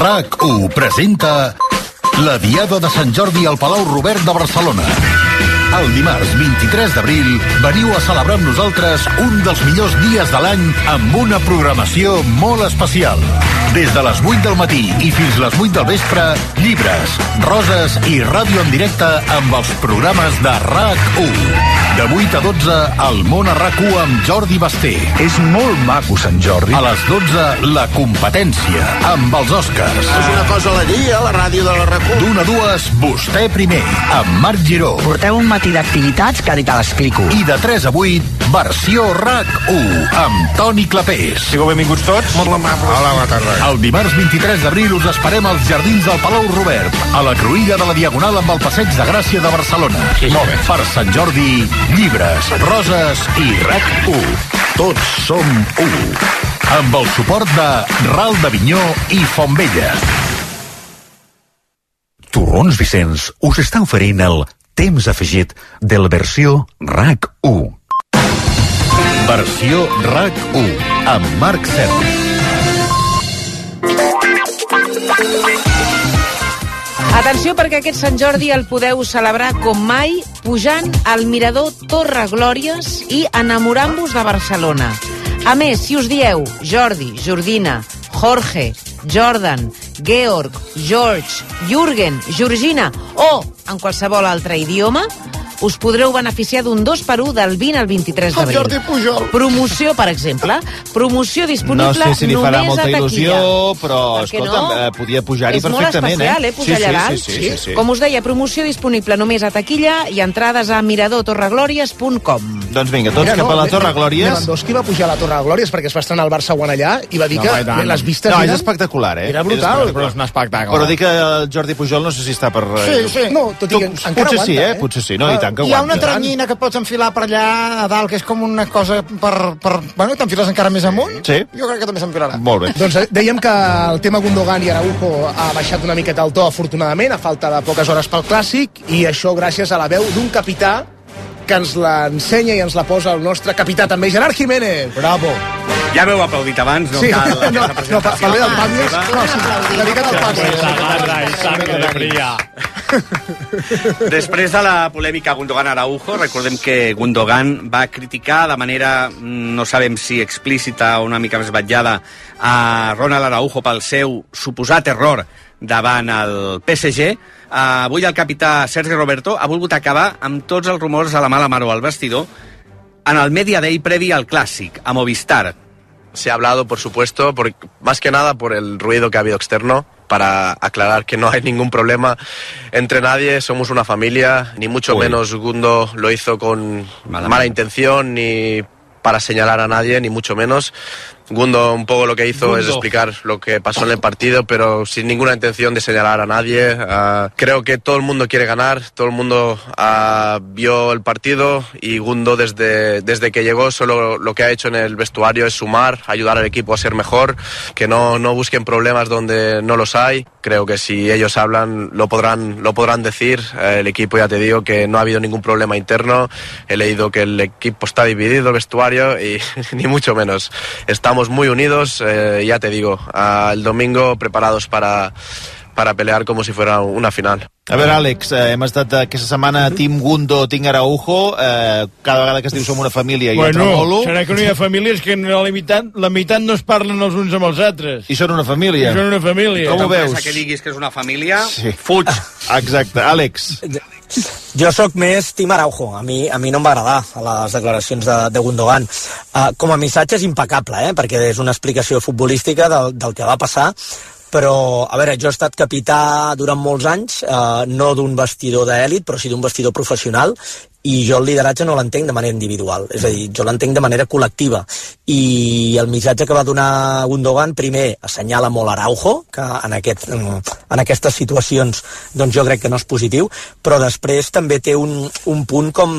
RAC1 presenta la Diada de Sant Jordi al Palau Robert de Barcelona. El dimarts 23 d'abril veniu a celebrar amb nosaltres un dels millors dies de l'any amb una programació molt especial. Des de les 8 del matí i fins les 8 del vespre, llibres, roses i ràdio en directe amb els programes de RAC1. De 8 a 12, El món a RAC1 amb Jordi Basté. És molt maco, Sant Jordi. A les 12, La competència amb els Oscars. És una cosa a la dia, a la ràdio de la RAC1. D'una a 2, Vostè primer, amb Marc Giró. Porteu un matí d'activitats que ara te l'explico. I de 3 a 8, versió RAC1, amb Toni Clapés. Sigueu benvinguts tots. Molt amable. Hola, bona tarda. El dimarts 23 d'abril us esperem als Jardins del Palau Robert, a la cruïlla de la Diagonal amb el Passeig de Gràcia de Barcelona. Sí, molt bé. Per Sant Jordi, llibres, roses i RAC1. Tots som 1. Amb el suport de Ral d'Avinyó i Fontvella. Torrons Vicenç us està oferint el temps afegit de la versió RAC1. Versió RAC1, amb Marc Serra. Atenció, perquè aquest Sant Jordi el podeu celebrar com mai pujant al mirador Torre Glòries i enamorant-vos de Barcelona. A més, si us dieu Jordi, Jordina, Jorge, Jordan, Georg, George, Jürgen, Georgina o en qualsevol altre idioma, us podreu beneficiar d'un 2x1 del 20 al 23 d'abril. Jordi Pujol. Promoció, per exemple. Promoció disponible no sé si li farà molta il·lusió, però, escolta'm, podia pujar-hi És perfectament. molt especial, pujar allà dalt. Sí. Com us deia, promoció disponible només a taquilla i entrades a miradortorreglòries.com. Doncs vinga, tots cap a la Torre Glòries. Lewandowski va pujar a la Torre Glòries perquè es va estrenar el Barça guant allà i va dir que les vistes eren... No, és espectacular, Era brutal. Però és un espectacle. Però dir que el Jordi Pujol no sé si està per... Sí. No, tot i que encara potser sí, aguanta, potser sí. No, i tant que Hi ha aguanta. una tranyina que pots enfilar per allà a dalt, que és com una cosa Bueno, t'enfiles encara més amunt? Sí. Jo crec que també s'enfilarà. Molt bé. Doncs dèiem que el tema Gundogan i Araujo ha baixat una miqueta el to, afortunadament, a falta de poques hores pel Clàssic, i això gràcies a la veu d'un capità que ens l'ensenya i ens la posa el nostre capità també, Gerard Jiménez. Bravo. Ja m'heu aplaudit abans, no cal aquesta presentació. Pel bé del Pàmies, dedicat al Pàmies. Després de la polèmica Gundogan-Araujo, recordem que Gundogan va criticar de manera, no sabem si explícita o una mica més vetllada, a Ronald Araujo pel seu suposat error davant el PSG. Avui el capità Sergi Roberto ha volgut acabar amb tots els rumors a la mala mano al vestidor en el Media Day previ al Clàssic, a Movistar. Se ha hablado, por supuesto, más que nada por el ruido que ha habido externo, para aclarar que no hay ningún problema entre nadie, somos una familia, ni mucho menos Gundo lo hizo con mala intención, ni para señalar a nadie, ni mucho menos. Gundo un poco lo que hizo es explicar lo que pasó en el partido, pero sin ninguna intención de señalar a nadie. Creo que todo el mundo quiere ganar, todo el mundo vio el partido y Gundo desde que llegó solo lo que ha hecho en el vestuario es sumar, ayudar al equipo a ser mejor, que no busquen problemas donde no los hay. Creo que si ellos hablan lo podrán decir. El equipo, ya te digo, que no ha habido ningún problema interno. He leído que el equipo está dividido, el vestuario, y ni mucho menos. Estamos muy unidos, ya te digo, el domingo preparados para pelear como si fuera una final. A veure, Àlex, hem estat aquesta setmana Team Gundo, Team Araujo, cada vegada que es diu som una família jo tremolo. Serà que no hi ha famílies que la meitat no es parlen els uns amb els altres. I són una família. I són una família. Com ho veus? Que diguis que és una família, sí. Fuig. Exacte. Àlex. Jo sóc més Team Araujo. A mi no em va agradar les declaracions de Gundogan. Com a missatge és impecable, perquè és una explicació futbolística del que va passar. Però, a veure, jo he estat capità durant molts anys, no d'un vestidor d'èlit, però sí d'un vestidor professional, i jo el lideratge no l'entenc de manera individual, és a dir, jo l'entenc de manera col·lectiva, i el missatge que va donar Gundogan primer assenyala molt Araujo, que en aquestes situacions doncs jo crec que no és positiu, però després també té un punt com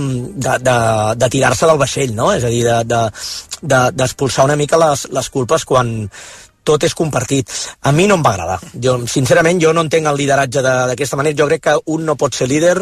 de tirar-se del vaixell, no? És a dir, d'expulsar una mica les culpes quan tot és compartit. A mi no em va agradar. Sincerament, jo no entenc el lideratge d'aquesta manera. Jo crec que un no pot ser líder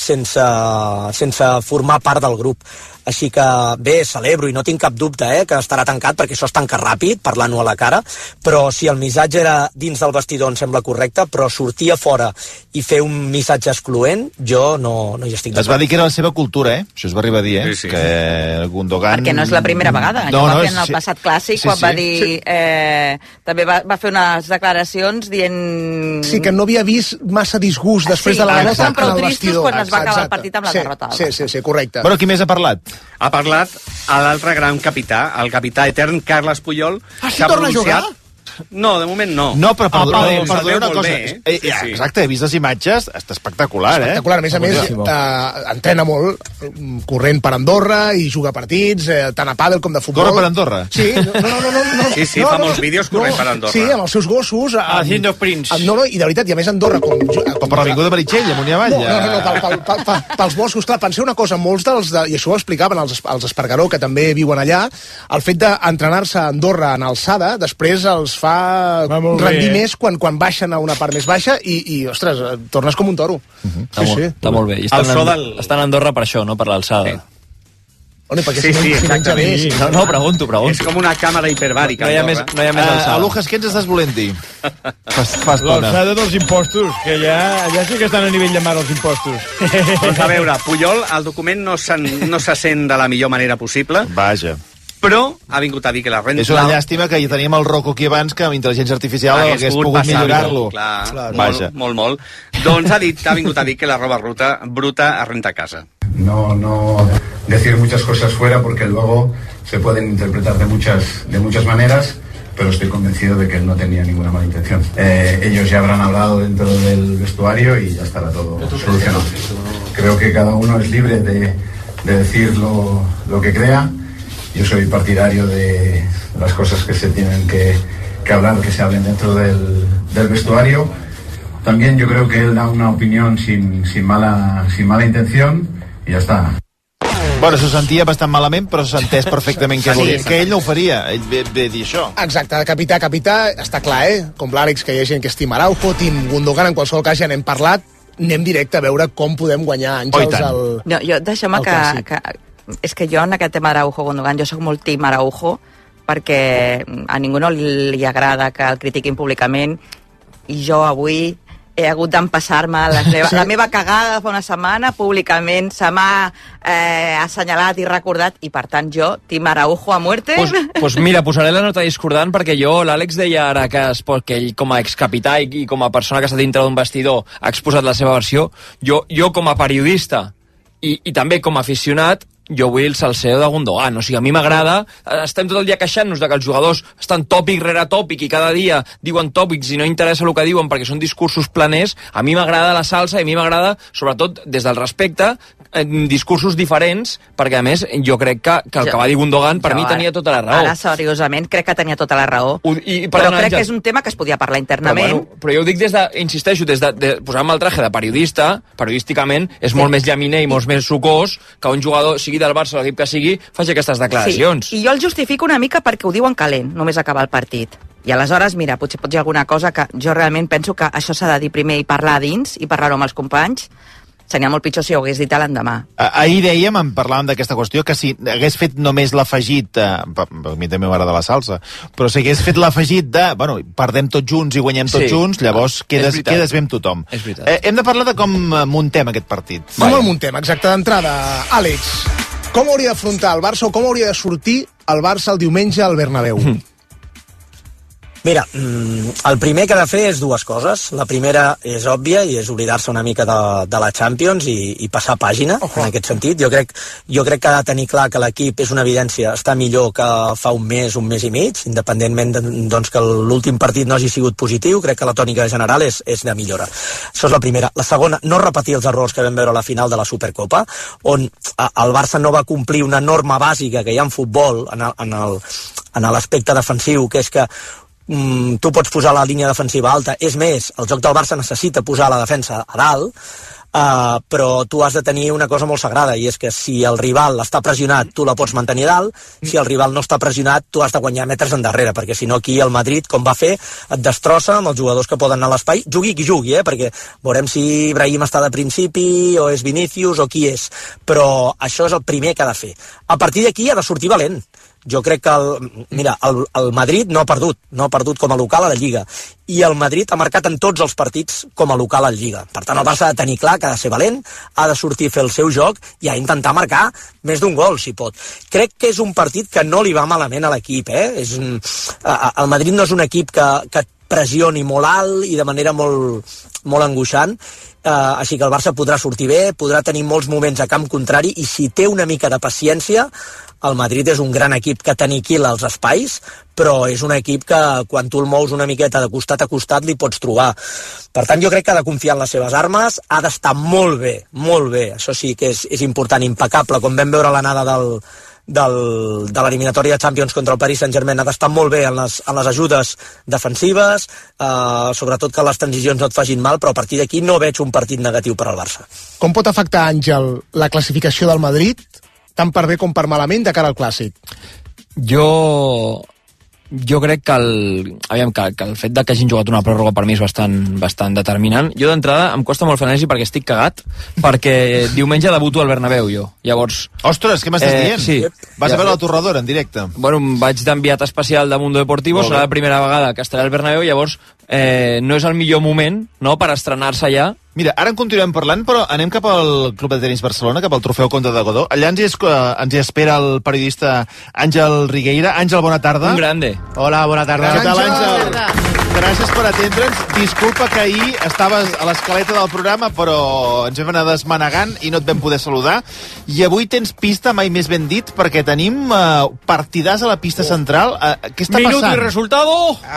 sense formar part del grup. Així que bé, celebro i no tinc cap dubte que estarà tancat, perquè això es tanca ràpid, parlant-ho a la cara, però si el missatge era dins del vestidor em sembla correcte, però sortir a fora i fer un missatge excloent, jo no hi estic d'acord. Es va dir que era la seva cultura, Això es va arribar a dir, Sí. Que Gundogan... Perquè no és la primera vegada. Allò va fer en el passat clàssic, quan va dir... També va fer unes declaracions dient... Sí, que no havia vist massa disgust després de la derrota en el vestidor. Quan es va acabar el partit amb la derrota. Sí, correcte. Bueno, qui més ha parlat? Ha parlat a l'altre gran capità, el capità etern Carles Puyol. Sí, torna a jugar? No, de moment no. No, però perdona una cosa. Sí. Exacte, he vist les imatges, està espectacular, Espectacular, a més, entrena molt, corrent per Andorra i juga partits, tant a pàdel com de futbol. Corre per Andorra? Sí, no. Sí, fa molts vídeos corrent per Andorra. Sí, amb els seus gossos. Haciendo sprints. No, i de veritat, i a més Andorra... Com per l'avinguda Meritxell, amunt i avall. No, pels boscos, clar, penseu una cosa, molts i això ho explicaven els Espargaró, que també viuen allà, el fet d'entrenar-se a Andorra en alçada, després els fa rendir més quan baixen a una part més baixa i ostres, tornes com un toro. Està molt bé. I estan a Andorra per això, no? Per l'alçada. Sí, exactament. No, pregunto. És com una càmera hiperbàrica. No hi ha més alçada. Alujas, què ens estàs volent dir? L'alçada dels impostos, que allà sí que estan a nivell de mar els impostos. Doncs a veure, Puyol, el document no se sent de la millor manera possible. Vaja. Però ha vingut a dir que la renta... És una llàstima que hi teníem el Rocco aquí abans, que amb intel·ligència artificial hagués pogut millorar-lo. Clar, molt. Doncs ha vingut a dir que la roba bruta es renta a casa. No decir muchas cosas fuera porque luego se pueden interpretar de muchas maneras, pero estoy convencido de que él no tenía ninguna mala intención. Ellos ya habrán hablado dentro del vestuario y ya estará todo solucionado. Creo que cada uno es libre de decir lo que crea. Yo soy partidario de las cosas que se tienen que hablar, que se hablen dentro del vestuario. También yo creo que él da una opinión sin mala intención y ya está. Bueno, s'ho sentia bastant malament, però s'ha entès perfectament que ell no ho faria. Ell ve dir això. Exacte, capità, està clar, Com l'Àlex, que hi ha gent que estima Araujo, Tim Gundogan, en qualsevol cas ja n'hem parlat, anem directe a veure com podem guanyar Àngels al... No, deixa'm que... És que jo en aquest tema Araujo-Gundogan, jo sóc molt team Araujo, perquè a ningú no li agrada que el critiquin públicament, i jo avui he hagut d'empassar-me la meva cagada fa una setmana, públicament se m'ha assenyalat i recordat, i per tant jo, team Araujo a muerte. Pues mira, posaré la nota discordant, perquè l'Àlex deia ara que ell com a excapità i com a persona que està dintre d'un vestidor ha exposat la seva versió. Jo com a periodista i també com a aficionat, jo vull el salseo de Gundogan. O sigui, a mi m'agrada, estem tot el dia queixant-nos de que els jugadors estan tòpic rere tòpic i cada dia diuen tòpics i no interessa el que diuen perquè són discursos planers. A mi m'agrada la salsa i a mi m'agrada, sobretot des del respecte, discursos diferents, perquè a més jo crec que el que va dir Gundogan per mi tenia tota la raó. Ara, seriosament, crec que tenia tota la raó, però crec que és un tema que es podia parlar internament. Però jo ho dic insisteixo, posant-me el traje de periodista, periodísticament és molt més llaminer i molt més sucós que un jugador, sigui del Barça o l'equip que sigui, faci aquestes declaracions. Sí, i jo el justifico una mica perquè ho diuen calent, només acabar el partit. I aleshores, mira, potser pot dir alguna cosa que jo realment penso que això s'ha de dir primer i parlar dins, i parlar-ho amb els companys. Seria molt pitjor si ho hagués dit a l'endemà. Ahir dèiem, parlàvem d'aquesta qüestió, que si hagués fet només l'afegit, a mi també m'agrada la salsa, però si hagués fet l'afegit de, bueno, perdem tots junts i guanyem tots junts, llavors quedes bé amb tothom. Hem de parlar de com muntem aquest partit. Com el muntem, exacte, d'entrada. Àlex, com hauria d'afrontar el Barça o com hauria de sortir el Barça el diumenge al Bernabéu? Mira, el primer que ha de fer és dues coses. La primera és òbvia i és oblidar-se una mica de la Champions i passar pàgina, en aquest sentit. Jo crec que ha de tenir clar que l'equip, és una evidència, està millor que fa un mes i mig, independentment doncs, que l'últim partit no hagi sigut positiu. Crec que la tònica general és de millora. Això és la primera. La segona, no repetir els errors que vam veure a la final de la Supercopa, on el Barça no va complir una norma bàsica que hi ha en futbol, en l'aspecte defensiu, que és que tu pots posar la línia defensiva alta. És més, el joc del Barça necessita posar la defensa a dalt, però tu has de tenir una cosa molt sagrada, i és que si el rival està pressionat, tu la pots mantenir a dalt, si el rival no està pressionat, tu has de guanyar metres endarrere, perquè si no aquí el Madrid, com va fer, et destrossa amb els jugadors que poden anar a l'espai, jugui qui jugui, perquè veurem si Ibrahim està de principi, o és Vinícius, o qui és, però això és el primer que ha de fer. A partir d'aquí ha de sortir valent. Jo crec que el Madrid no ha perdut com a local a la Lliga, i el Madrid ha marcat en tots els partits com a local a la Lliga. Per tant, el Barça ha de tenir clar que ha de ser valent, ha de sortir a fer el seu joc i ha d'intentar marcar més d'un gol, si pot. Crec que és un partit que no li va malament a l'equip. El Madrid no és un equip que pressioni molt alt i de manera molt angoixant, així que el Barça podrà sortir bé, podrà tenir molts moments a camp contrari, i si té una mica de paciència, el Madrid és un gran equip que t'aniquila els espais, però és un equip que quan tu el mous una miqueta de costat a costat li pots trobar. Per tant, jo crec que ha de confiar en les seves armes, ha d'estar molt bé, això sí que és important, impecable, com vam veure l'anada de l'eliminatòria de Champions contra el Paris Saint-Germain, ha d'estar molt bé en les ajudes defensives, sobretot que les transicions no et facin mal, però a partir d'aquí no veig un partit negatiu per al Barça. Com pot afectar, Àngel, la classificació del Madrid, tant per bé com per malament, de cara al Clàssic? Jo crec que el fet de que hagin jugat una pròrroga per mi és bastant determinant. Jo d'entrada em costa molt fer anàlisi perquè estic cagat, perquè diumenge debuto al Bernabéu jo. Llavors... Ostres, què m'estàs dient? Sí. Vas a veure la torradora en directe? Bueno, vaig d'enviat especial de Mundo Deportivo, serà la primera vegada que estaré al Bernabéu, llavors no és el millor moment, no?, per estrenar-se allà. Mira, ara en continuem parlant, però anem cap al Club de Tenis Barcelona, cap al Trofeu Conde de Godó. Allà ens hi espera el periodista Àngel Rigueira. Àngel, bona tarda. Un grande. Hola, bona tarda. Què tal, Àngel? Gràcies per atendre'ns. Disculpa que ahir estaves a l'escaleta del programa, però ens vam anar desmanegant i no et vam poder saludar. I avui tens pista, mai més ben dit, perquè tenim partidars a la pista central. Què està passant? Minut i resultado?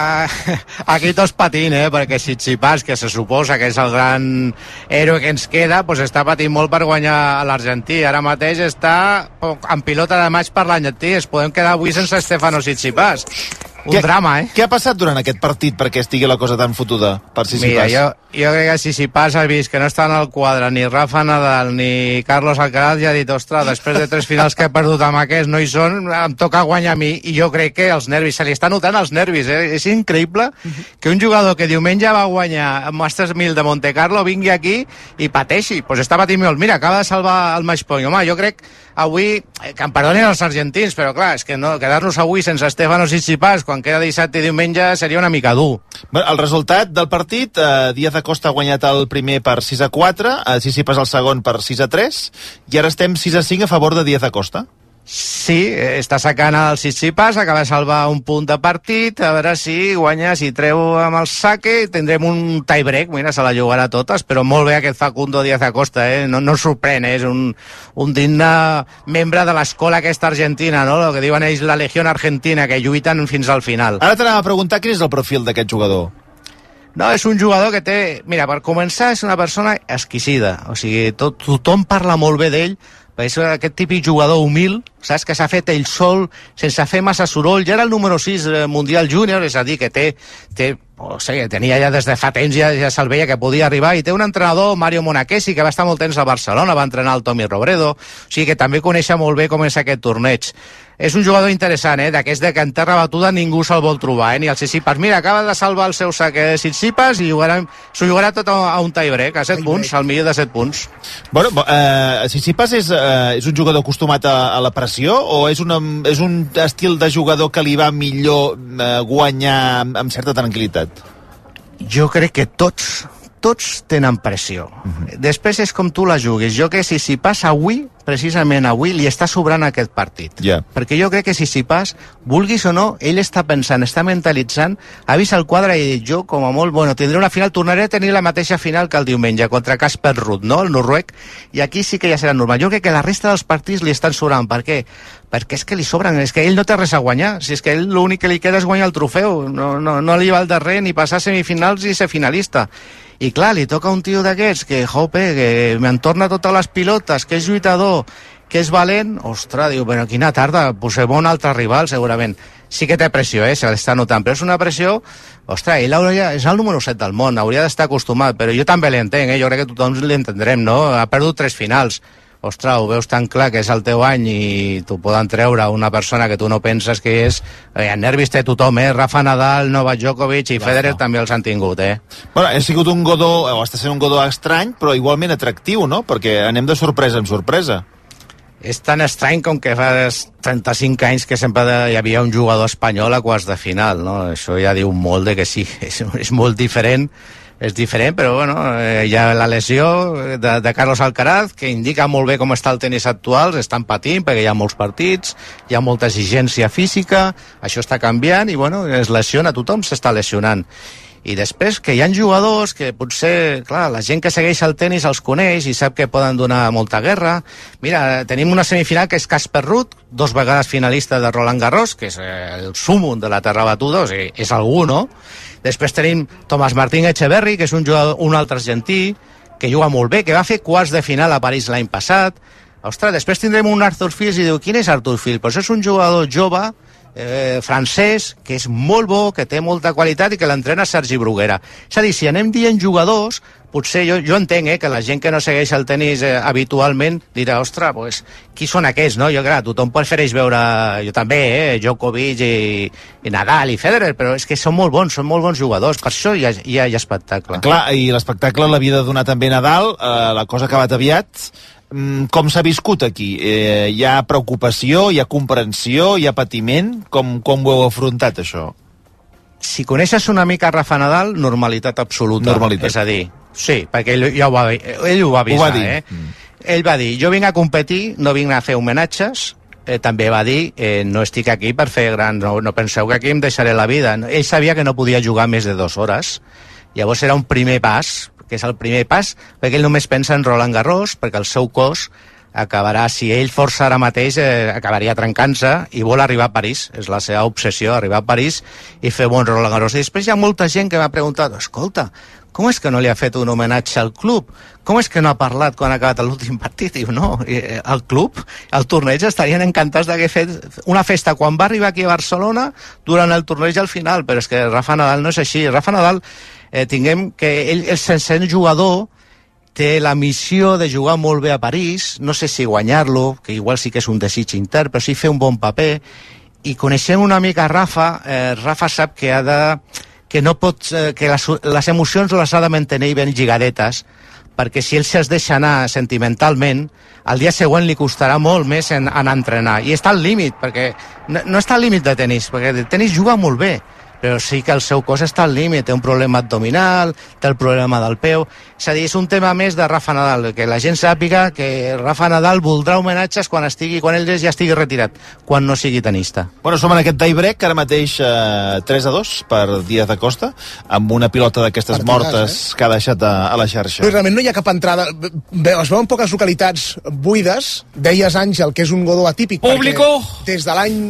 Aquí tots patint, perquè Tsitsipas, que se suposa que és el gran héroe que ens queda, doncs està patint molt per guanyar l'Argentí. Ara mateix està en pilota de maig per l'Argentí. Es podem quedar avui sense Stefano Tsitsipas. Drama, Què ha passat durant aquest partit perquè estigui la cosa tan fotuda per Tsitsipas? Mira, jo crec que Tsitsipas ha vist que no estan al quadre ni Rafa Nadal ni Carlos Alcaraz i ha dit, ostres, després de 3 finals que he perdut amb aquests no hi són, em toca guanyar a mi. I jo crec que els nervis, se li estan notant els nervis, És increïble que un jugador que diumenge va guanyar el Masters 1000 de Monte Carlo vingui aquí i pateixi. Pues està patint molt. Mira, acaba de salvar el match point. Home, jo crec avui, que em perdonin els argentins, però clar, és que no, quedar-nos avui sense Stefano Tsitsipas quan queda dissabte i diumenge seria una mica dur. El resultat del partit, Díaz Acosta ha guanyat el primer per 6-4, Tsitsipas el segon per 6-3, i ara estem 6-5 a favor de Díaz Acosta. Sí, està sacant el Tsitsipas, acaba de salvar un punt de partit, a veure si guanya, si treu amb el saque, tindrem un tie-break, mira, se la jugarà totes, però molt bé aquest Facundo Díaz Acosta, no sorprèn, és un digne membre de l'escola aquesta argentina, no? El que diuen ells la Legión Argentina, que lluiten fins al final. Ara t'anava a preguntar quin és el profil d'aquest jugador. No, és un jugador que té... Mira, per començar, és una persona exquisida, o sigui, tothom parla molt bé d'ell, és aquest típic jugador humil, saps, que s'ha fet ell sol, sense fer massa soroll. Ja era el número 6 mundial júnior, és a dir, que tenia ja des de fa temps, ja se'l veia que podia arribar, i té un entrenador, Mario Monachesi, que va estar molt temps a Barcelona, va entrenar el Tommy Robredo, o sigui que també coneix molt bé com és aquest torneig. És un jugador interessant, d'aquests de que en terra batuda ningú se'l vol trobar, ni el Tsitsipas. Mira, acaba de salvar el seu saque de Tsitsipas i s'ho jugarà tot a un tie-break, a 7 punts, al millor de 7 punts. Bueno, Tsitsipas és un jugador acostumat a la pressió o és un estil de jugador que li va millor guanyar amb certa tranquil·litat? Jo crec que tots tenen pressió. Després és com tu la juguis. Jo crec que si passa avui, precisament avui, li està sobrant aquest partit. Perquè jo crec que si pas, vulguis o no, ell està pensant, està mentalitzant, ha vist el quadre i dit, jo, com a molt, tindré una final, tornaré a tenir la mateixa final que el diumenge, contra Casper Ruud, no?, el noruec, i aquí sí que ja serà normal. Jo crec que la resta dels partits li estan sobrant. Per què? Perquè és que li sobren, és que ell no té res a guanyar. Si és que ell l'únic que li queda és guanyar el trofeu, no li va al darrer ni passar semifinals i ser finalista. I clar, li toca un tio d'aquests que m'entorna totes les pilotes, que és lluitador, que és valent. Ostres, diu, però quina tarda, posem un altre rival, segurament. sí que té pressió, se l'està notant, però és una pressió, ostres, ell és el número 7 del món, hauria d'estar acostumat, però jo també l'entenc, jo crec que tothom l'entendrem, no? Ha perdut 3 finals, ostres, ho veus tan clar que és el teu any i t'ho poden treure una persona que tu no penses que és... nervis té tothom, Rafa Nadal, Novak Djokovic i Federer també els han tingut, Bueno, ha sigut un Godó, o està sent un Godó estrany, però igualment atractiu, no? Perquè anem de sorpresa en sorpresa. És tan estrany com que fa 35 anys que sempre hi havia un jugador espanyol a quarts de final, no? Això ja diu molt de que sí, és molt diferent. És diferent, però bueno, hi ha la lesió de Carlos Alcaraz, que indica molt bé com està el tenis actual, estan patint perquè hi ha molts partits, hi ha molta exigència física, això està canviant i bueno, es lesiona, tothom s'està lesionant. I després que hi ha jugadors que potser, clar, la gent que segueix el tenis els coneix i sap que poden donar molta guerra. Mira, tenim una semifinal que és Casper Ruud, 2 vegades finalista de Roland Garros, que és el súmum de la terra batuda, o sigui, és algú, no? Després tenim Tomás Martín Echeverry, que és un altre argentí, que juga molt bé, que va fer quarts de final a París l'any passat. Ostres, després tindrem un Arthur Fils i diu, quin és Arthur Fils? Pues és un jugador jove, francès, que és molt bo, que té molta qualitat i que l'entrena Sergi Bruguera. És a dir, si anem dient jugadors, potser jo entenc que la gent que no segueix el tenis habitualment dirà, ostres, pues, qui són aquests, no? Jo, clar, tothom prefereix veure, jo també, Djokovic i Nadal i Federer, però és que són molt bons jugadors, per això hi ha espectacle. Clar, i l'espectacle l'havia de donar també Nadal, la cosa ha acabat aviat. Com s'ha viscut aquí? Hi ha preocupació, hi ha comprensió, hi ha patiment? Com ho heu afrontat, això? Si coneixes una mica Rafa Nadal, normalitat absoluta. Normalitat. És a dir, sí, perquè ell ho va avisar. Ell va dir, jo vinc a competir, no vinc a fer homenatges. També va dir, no estic aquí per fer gran... No penseu que aquí em deixaré la vida. Ell sabia que no podia jugar més de 2 hores. Llavors era un primer pas, que és el primer pas, perquè ell només pensa en Roland Garros, perquè el seu cos acabarà, si ell força ara mateix, acabaria trencant-se i vol arribar a París. És la seva obsessió, arribar a París i fer bon Roland Garros. I després hi ha molta gent que m'ha preguntat, escolta, com és que no li ha fet un homenatge al club? Com és que no ha parlat quan ha acabat l'últim partit? Diu, no, el club, el torneig, estarien encantats d'haver fet una festa quan va arribar aquí a Barcelona durant el torneig al final, però és que Rafa Nadal no és així. Rafa Nadal, tinguem que ell, sense jugador, té la missió de jugar molt bé a París, no sé si guanyar-lo, que igual sí que és un desig intern, però sí fer un bon paper, i coneixent una mica Rafa, Rafa sap que que no pot, que les emocions les ha de mantenir ben lligadetes, perquè si ell se'ls deixa anar sentimentalment, el dia següent li costarà molt més anar a entrenar. I està al límit, perquè no està al límit de tenis, perquè de tenis juga molt bé, però sí que el seu cos està al límit, té un problema abdominal, té el problema del peu, és a dir, és un tema més de Rafa Nadal, que la gent sàpiga que Rafa Nadal voldrà homenatges quan ell ja estigui retirat, quan no sigui tenista. Bueno, som en aquest tie-break, ara mateix 3-2 per Díaz da Costa, amb una pilota d'aquestes mortes que ha deixat a la xarxa. Però realment no hi ha cap entrada, es veuen poques localitats buides, deies Àngel, que és un Godó atípic, Público! Perquè des de l'any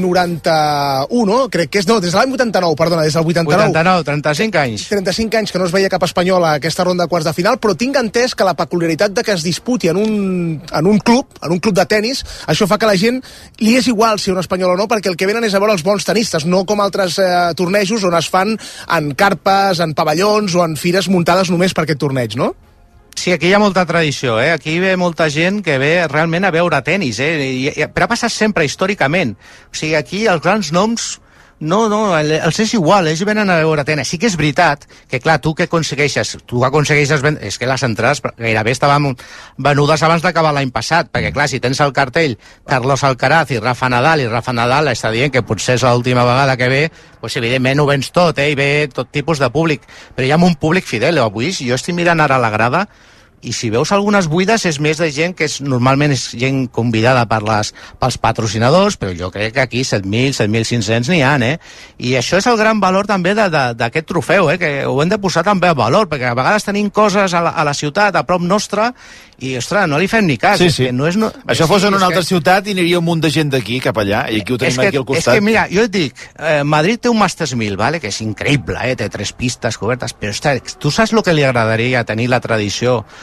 91, no? Crec que és, no, des de l'any 89, perdona, des del 89, 35 anys. 35 anys que no es veia cap espanyol a aquesta ronda de quarts de final, però tinc entès que la peculiaritat de que es disputi en un club de tennis, això fa que la gent li és igual si un espanyol o no, perquè el que venen és a veure els bons tenistes, no com altres tornejos on es fan en carpes, en pavellons o en fires muntades només per aquest torneig, no? Sí, aquí hi ha molta tradició, Aquí ve molta gent que ve realment a veure tenis, però ha passat sempre històricament. O sigui, aquí els grans noms no, els és igual, ells venen a veure tenis. Sí que és veritat que, clar, tu què aconsegueixes? És que les entrades gairebé estaven venudes abans d'acabar l'any passat, perquè, clar, si tens el cartell Carlos Alcaraz i Rafa Nadal està dient que potser és l'última vegada que ve, doncs evidentment ho vens tot, i ve tot tipus de públic, però hi ha un públic fidel. Avui, jo estic mirant ara la grada, i si veus algunes buides és més de gent que normalment és gent convidada pels patrocinadors, però jo crec que aquí 7.000, 7.500 n'hi ha, I això és el gran valor també d'aquest trofeu, que ho hem de posar també a valor, perquè a vegades tenim coses a la ciutat, a prop nostra, i, ostres, no li fem ni cas. Sí. Això fos en una altra ciutat i aniria un munt de gent d'aquí cap allà, i aquí ho tenim aquí al costat. És que, mira, jo et dic, Madrid té un Masters 1000, que és increïble, té 3 pistes cobertes, però, ostres, tu saps el que li agradaria tenir la tradició,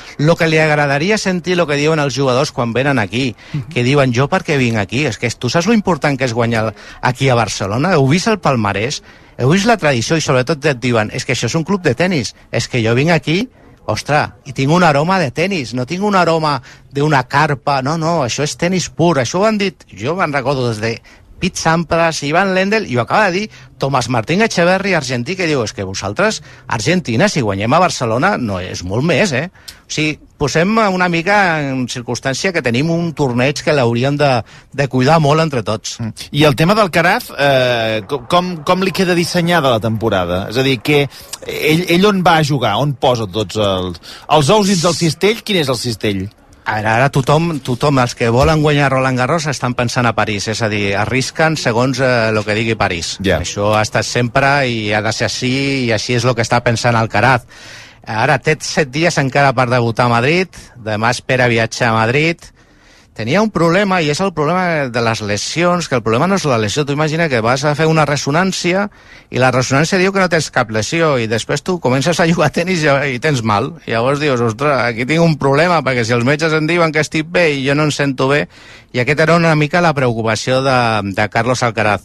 El que li agradaria sentir el que diuen els jugadors quan venen aquí, que diuen, jo per què vinc aquí? És que tu saps lo important que és guanyar aquí a Barcelona? Heu vist el palmarès? Heu vist la tradició? I sobretot et diuen, és que això és un club de tennis, és que jo vinc aquí, ostres, i tinc un aroma de tennis, no tinc un aroma d'una carpa, no, això és tennis pur, això ho han dit, jo me'n recordo des de Pete Sampras, Ivan Lendl, i ho acaba de dir Tomás Martín Echeverry, argentí, que diu, és que vosaltres, Argentina, si guanyem a Barcelona, no és molt més, O sigui, posem una mica en circumstància que tenim un torneig que l'hauríem de cuidar molt entre tots. I el tema d'Alcaraz, com li queda dissenyada la temporada? És a dir, que ell on va a jugar? On posa tots els ous dins del cistell? Quin és el cistell? Ara tothom, els que volen guanyar Roland Garros estan pensant a París, és a dir, arrisquen segons el que digui París. Això ha estat sempre i ha de ser així, i així és el que està pensant Alcaraz. Ara té 7 dies encara per debutar a Madrid, demà espera viatjar a Madrid. Tenia un problema, i és el problema de les lesions, que el problema no és la lesió. Tu imagina que vas a fer una ressonància i la ressonància diu que no tens cap lesió i després tu comences a jugar a tenis i tens mal. I llavors dius, ostres, aquí tinc un problema, perquè si els metges em diuen que estic bé i jo no em sento bé, i aquest era una mica la preocupació de Carlos Alcaraz.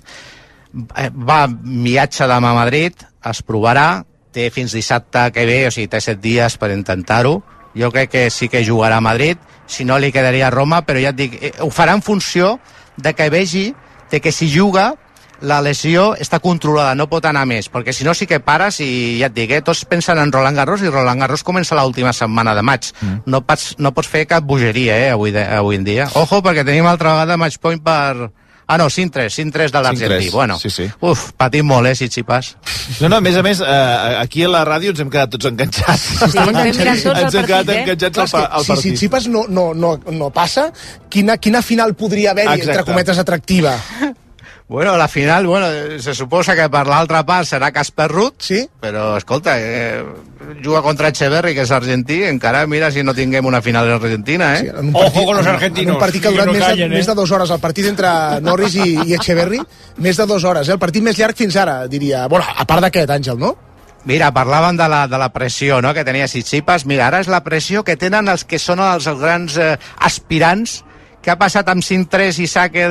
Va viatge demà a Madrid, es provarà, té fins dissabte que ve, o sigui, té 7 dies per intentar-ho. Jo crec que sí que jugarà a Madrid, si no li quedaria a Roma, però ja et dic, ho farà en funció de que vegi que si juga la lesió està controlada, no pot anar més, perquè si no sí que pares i ja et dic, tots pensen en Roland Garros i Roland Garros comença l'última setmana de maig. No pots fer cap bogeria avui en dia. Ojo, perquè tenim altra vegada match point per... Ah, no, 5-3 de l'argentí. Bueno, sí. Patim molt, Tsitsipas. No, a més, aquí a la ràdio ens hem quedat tots enganxats. Sí, ens hem quedat enganxats al partit. Si Tsitsipas no passa, quina final podria haver-hi, entre cometes, atractiva? Bueno, la final, se suposa que per l'altra part serà Casper Ruud, sí? Però, escolta, juga contra Echeverry, que és argentí, encara mira si no tinguem una final argentina, Sí, ojo con los argentinos. En un partit que ha durat més de 2 hores, el partit entre Norris i Echeverry, més de 2 hores, el partit més llarg fins ara, diria. Bueno, a part d'aquest, Àngel, no? Mira, parlaven de la pressió, no?, que tenia Tsitsipas. Mira, ara és la pressió que tenen els que són els grans aspirants, que ha passat amb 5-3 i saque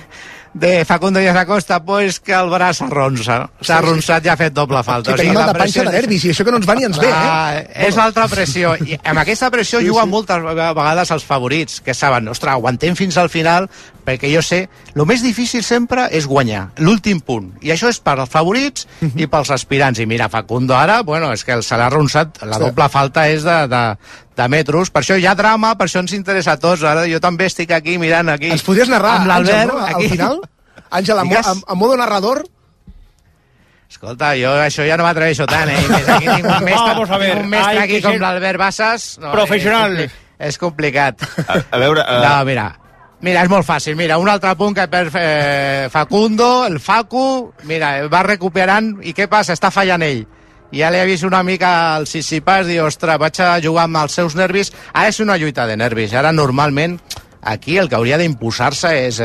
de Facundo Díaz Acosta, pues que el braç s'arronsa. S'ha arronsat i ha fet doble falta. Que tenim la panxa de nervis, i això que no ens va ni ens ve, És altra pressió. I amb aquesta pressió juguen moltes vegades els favorits, que saben, ostres, aguantem fins al final, perquè jo sé, el més difícil sempre és guanyar, l'últim punt. I això és per als favorits i pels aspirants. I mira, Facundo ara, és que se l'ha arronsat, la doble falta és de metros, per això hi ha drama, per això ens interessa a tots. Ara jo també estic aquí mirant aquí. Ens podries narrar, amb l'Albert, Àngel, no? Al final? Àngel, a modo narrador? Escolta, jo això ja no m'atreveixo tant, Més aquí tinc un mestre aquí com l'Albert Bassas. Professional. És complicat. A veure... No, mira, és molt fàcil. Mira, un altre punt que per Facundo, el Facu, mira, va recuperant, i què passa? Està fallant ell. Ja li he vist una mica al Tsitsipas, dir, ostres, vaig a jugar amb els seus nervis. Ara és una lluita de nervis. Ara, normalment, aquí el que hauria d'imposar-se és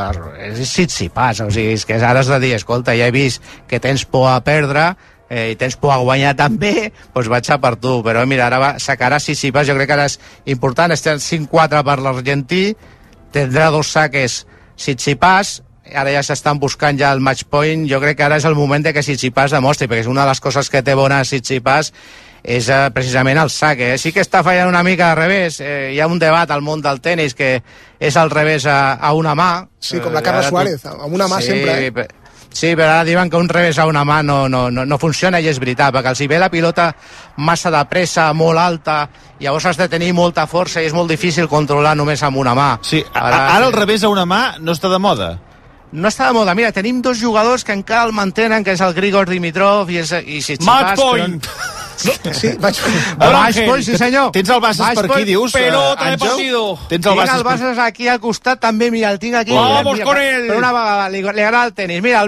Tsitsipas. O sigui, és que ara has de dir, escolta, ja he vist que tens por a perdre i tens por a guanyar també, doncs vaig a per tu. Però mira, ara sacarà Tsitsipas. Jo crec que ara és important. Estem 5-4 per l'argentí. Tindrà 2 saques Tsitsipas. Ara ja s'estan buscant ja el match point. Jo crec que ara és el moment de que Tsitsipas demostri, perquè és una de les coses que té bona Tsitsipas és precisament el saque. Sí que està fallant una mica al revés. Hi ha un debat al món del tenis que és al revés a una mà. Sí, com la Carla Suárez, amb una mà sempre. Sí, però ara diuen que un revés a una mà no funciona, i és veritat, perquè els hi ve la pilota massa de pressa, molt alta, llavors has de tenir molta força i és molt difícil controlar només amb una mà. Sí, ara el revés a una mà no està de moda. No està de moda. Mira, tenim 2 jugadors que encara el mantenen, que és el Grigor Dimitrov i Tsitsipas. Match point! Sí, match point, sí senyor. Tens el Bassas per aquí, dius? Pelota de partido. Tens el Bassas aquí al costat, també, mira, el tinc aquí. Vamos con él. Per una vegada, li agrada el tenis. Mira, Albert,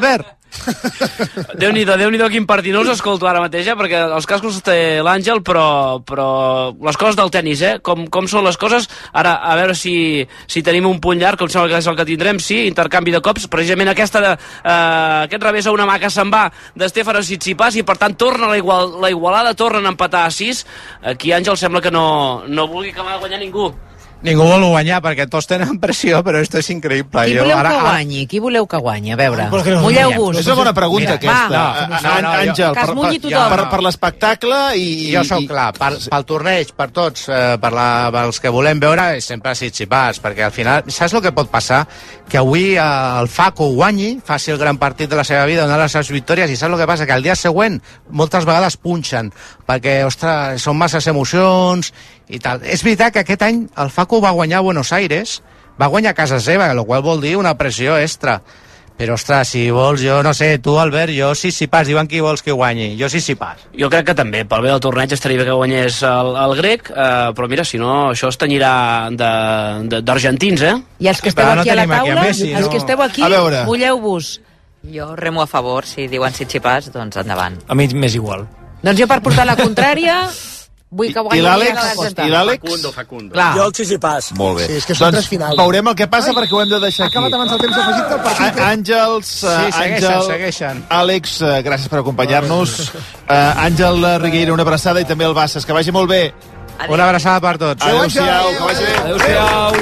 Déu-n'hi-do quin partit. No us escolto ara mateix, perquè els cascos té l'Àngel, però les coses del tenis, com són les coses. Ara, a veure si tenim un punt llarg, com sembla que és el que tindrem, sí, intercanvi de cops. Precisament aquest revés a una mà que se'n va d'Stefanos Tsitsipas, i per tant torna la igualada, tornen a empatar a 6. Aquí Àngel sembla que no vulgui acabar de guanyar ningú. Ningú vol guanyar, perquè tots tenen pressió, però esto és increïble. Qui voleu que guanyi? Qui voleu que guanyi? A veure, mulleu-vos. És una bona pregunta, aquesta. Àngel, que es mulli tothom. Per l'espectacle i... Jo sóc clar, pel torneig, per tots, pels que volem veure, sempre Tsitsipas, perquè al final, saps el que pot passar? Que avui el Facu guanyi, faci el gran partit de la seva vida, donar les seves victòries, i saps el que passa? Que el dia següent moltes vegades punxen, perquè, ostres, són masses emocions i tal. És veritat que aquest any el Facu va guanyar a Buenos Aires, va guanyar a casa seva, el qual vol dir una pressió extra. Però, ostres, si vols, jo no sé, tu, Albert, jo Tsitsipas, diuen qui vols que guanyi. Jo Tsitsipas. Jo crec que també, pel bé del torneig estaria bé que guanyés el grec, però mira, si no, això es tenyirà d'argentins, I els que esteu aquí a la taula, els que esteu aquí, mulleu-vos. Jo remo a favor, si diuen Tsitsipas, doncs endavant. A mi m'és igual. Doncs jo, per portar la contrària... Vull que I l'Àlex? Facundo. Jo el Tsitsipas. Molt bé. Sí, és que són tres finals. Veurem el que passa, perquè ho hem de deixar aquí. Ha acabat abans el temps afegit del partit. Àngels, segueixen. Àlex, gràcies per acompanyar-nos. Àngel Regueira, una abraçada, i també el Bassas. Que vagi molt bé. Una abraçada per tots. Adéu-siau, que vagi bé. Adéu-siau.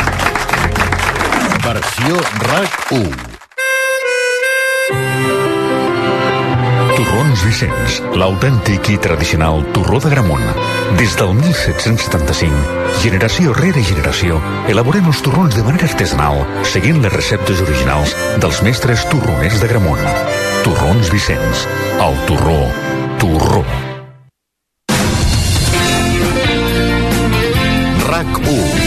Versió RAC1. Torrons Vicenç, l'autèntic i tradicional torró d'Agramunt. Des del 1775, generació rere generació, elaborem els torrons de manera artesanal, seguint les receptes originals dels mestres torroners d'Agramunt. Torrons Vicenç, el torró. RAC1.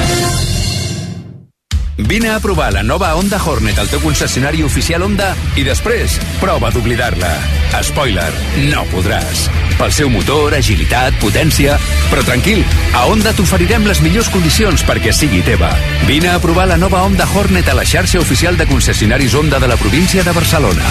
Vine a provar la nova Honda Hornet al teu concessionari oficial Honda i després prova d'oblidar-la. Spoiler, no podràs. Pel seu motor, agilitat, potència... Però tranquil, a Honda t'oferirem les millors condicions perquè sigui teva. Vine a provar la nova Honda Hornet a la xarxa oficial de concessionaris Honda de la província de Barcelona.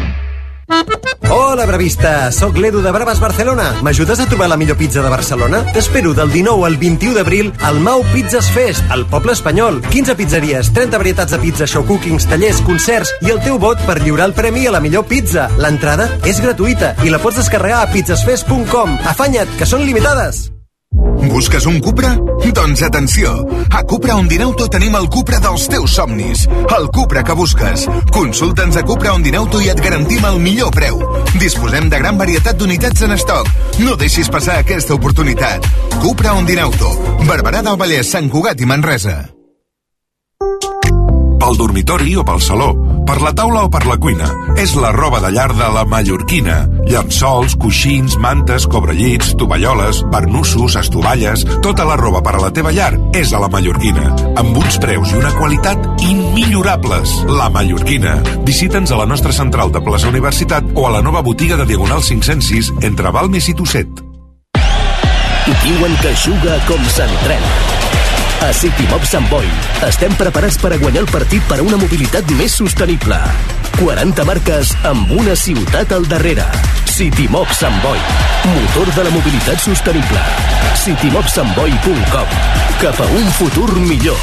Hola, brevista! Soc l'Edu de Braves Barcelona. M'ajudes a trobar la millor pizza de Barcelona? T'espero del 19 al 21 d'abril al Mau Pizzas Fest, al Poble Espanyol. 15 pizzeries, 30 varietats de pizza, show cookings, tallers, concerts i el teu vot per lliurar el premi a la millor pizza. L'entrada és gratuïta i la pots descarregar a pizzasfest.com. Afanya't, que són limitades! Busques un Cupra? Doncs atenció! A Cupra Ondinauto tenim el Cupra dels teus somnis. El Cupra que busques. Consulta'ns a Cupra Ondinauto i et garantim el millor preu. Disposem de gran varietat d'unitats en estoc. No deixis passar aquesta oportunitat. Cupra Ondinauto. Barberà del Vallès, Sant Cugat i Manresa. Pel dormitori o pel saló, per la taula o per la cuina. És la roba de llar de la Mallorquina. Llençols, coixins, mantes, cobrellits, tovalloles, barnussos, estovalles... Tota la roba per a la teva llar és a la Mallorquina. Amb uns preus i una qualitat immillorables. La Mallorquina. Visita'ns a la nostra central de Plaça Universitat o a la nova botiga de Diagonal 506 entre Balmes i Tusset. Diuen que juga com s'entrena. A Citimob Sant Boi estem preparats per a guanyar el partit per a una mobilitat més sostenible. 40 marques amb una ciutat al darrere. Citimob Sant Boi, motor de la mobilitat sostenible. citimobsantboi.com. Cap a un futur millor.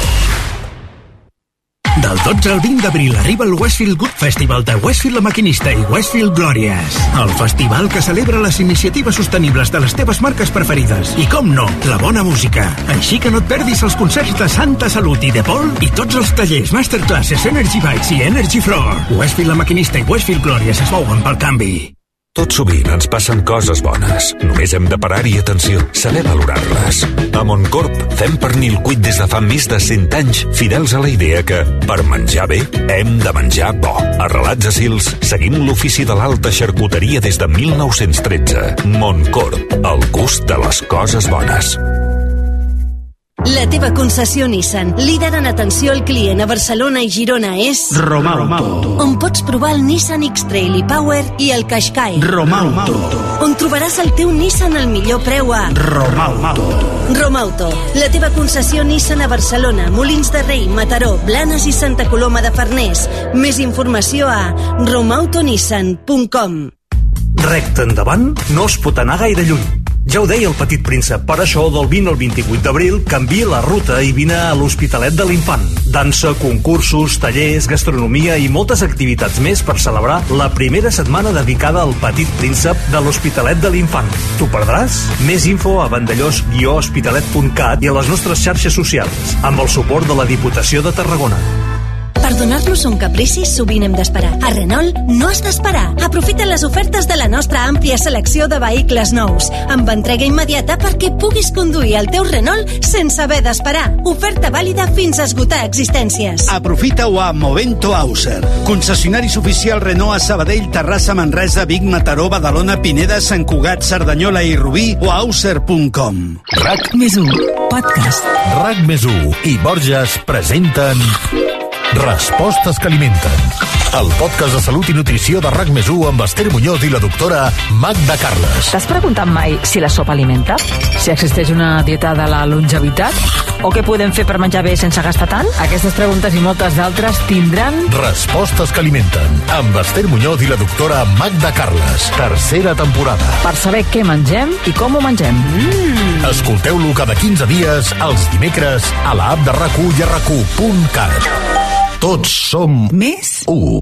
Del 12 al 20 d'abril arriba el Westfield Good Festival de Westfield La Maquinista i Westfield Glorious. El festival que celebra les iniciatives sostenibles de les teves marques preferides. I com no, la bona música. Així que no et perdis els concerts de Santa Salut i De Paul i tots els tallers, masterclasses, Energy Bites i Energy Floor. Westfield La Maquinista i Westfield Glorious es mouen pel canvi. Tot sovint ens passen coses bones. Només hem de parar-hi atenció, saber valorar-les. A Montcorp fem pernil cuit des de fa més de 100 anys, fidels a la idea que, per menjar bé, hem de menjar bo. Arrelats a Sils, seguim l'ofici de l'alta xarcuteria des de 1913. Montcorp, el gust de les coses bones. La teva concessió Nissan, líder en atenció al client a Barcelona i Girona, és Romauto. On pots provar el Nissan X-Trail i Power i el Qashqai. Romauto. On trobaràs el teu Nissan al millor preu a Romauto. Romauto, la teva concessió Nissan a Barcelona, Molins de Rei, Mataró, Blanes i Santa Coloma de Farners. Més informació a romautonissan.com. Recte endavant no es pot anar gaire lluny. Ja ho deia el Petit Príncep, per això del 20 al 28 d'abril canvia la ruta i vine a l'Hospitalet de l'Infant. Dansa, concursos, tallers, gastronomia i moltes activitats més per celebrar la primera setmana dedicada al Petit Príncep de l'Hospitalet de l'Infant. T'ho perdràs? Més info a vandellós-hospitalet.cat i a les nostres xarxes socials, amb el suport de la Diputació de Tarragona. Per donar-nos un caprici sovint hem d'esperar. A Renault no has d'esperar. Aprofita les ofertes de la nostra àmplia selecció de vehicles nous, amb entrega immediata perquè puguis conduir el teu Renault sense haver d'esperar. Oferta vàlida fins a esgotar existències. Aprofita-ho a Movento Auser, concessionaris oficial Renault a Sabadell, Terrassa, Manresa, Vic, Mataró, Badalona, Pineda, Sant Cugat, Cerdanyola i Rubí o auser.com. RAC+1 Podcast. RAC+1 i Borges presenten Respostes que alimenten. El podcast de salut i nutrició de RAC+1 amb Esther Muñoz i la doctora Magda Carles. T'has preguntat mai si la sopa alimenta? Si existeix una dieta de la longevitat? O què podem fer per menjar bé sense gastar tant? Aquestes preguntes i moltes d'altres tindran... Respostes que alimenten amb Esther Muñoz i la doctora Magda Carles. Tercera temporada. Per saber què mengem i com ho mengem. Escolteu-lo cada 15 dies els dimecres a la app de RAC1 i a RAC1.cat. Tots som més 1.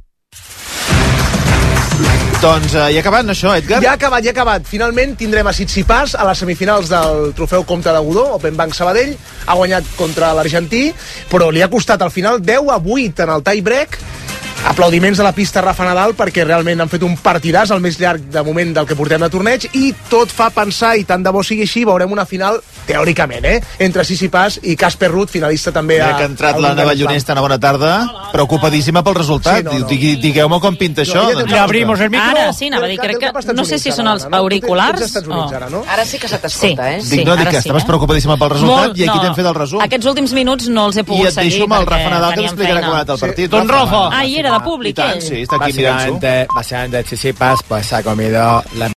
Doncs ja ha acabat això, Edgar? Ja ha acabat. Finalment tindrem a Tsitsipas a les semifinals del trofeu Comte de Godó, Open Bank Sabadell. Ha guanyat contra l'argentí, però li ha costat al final 10-8 en el tie break. Aplaudiments a la pista Rafa Nadal perquè realment han fet un partidàs, el més llarg de moment del que portem de torneig, i tot fa pensar, i tant de bo sigui així, veurem una final teòricament, entre Tsitsipas i Casper Ruud, finalista també que ha entrat la nova llunista, una bona tarda, preocupadíssima pel resultat. Digueu-me com pinta això. Ja abrimos el micro. Ara sí, anava a dir, crec que no sé si són els auriculars o... Ara sí que se t'escolta, Dic, que estaves preocupadíssima pel resultat i aquí t'hem fet el resum. Aquests últims minuts no els he pogut seguir. I et deixo amb el Rafa Nadal que t'explicarà com ha anat el partit. Don Rafa. Ah, hi era de públic, sí, está aquí mirando. Básicamente Tsitsipas pues ha comido la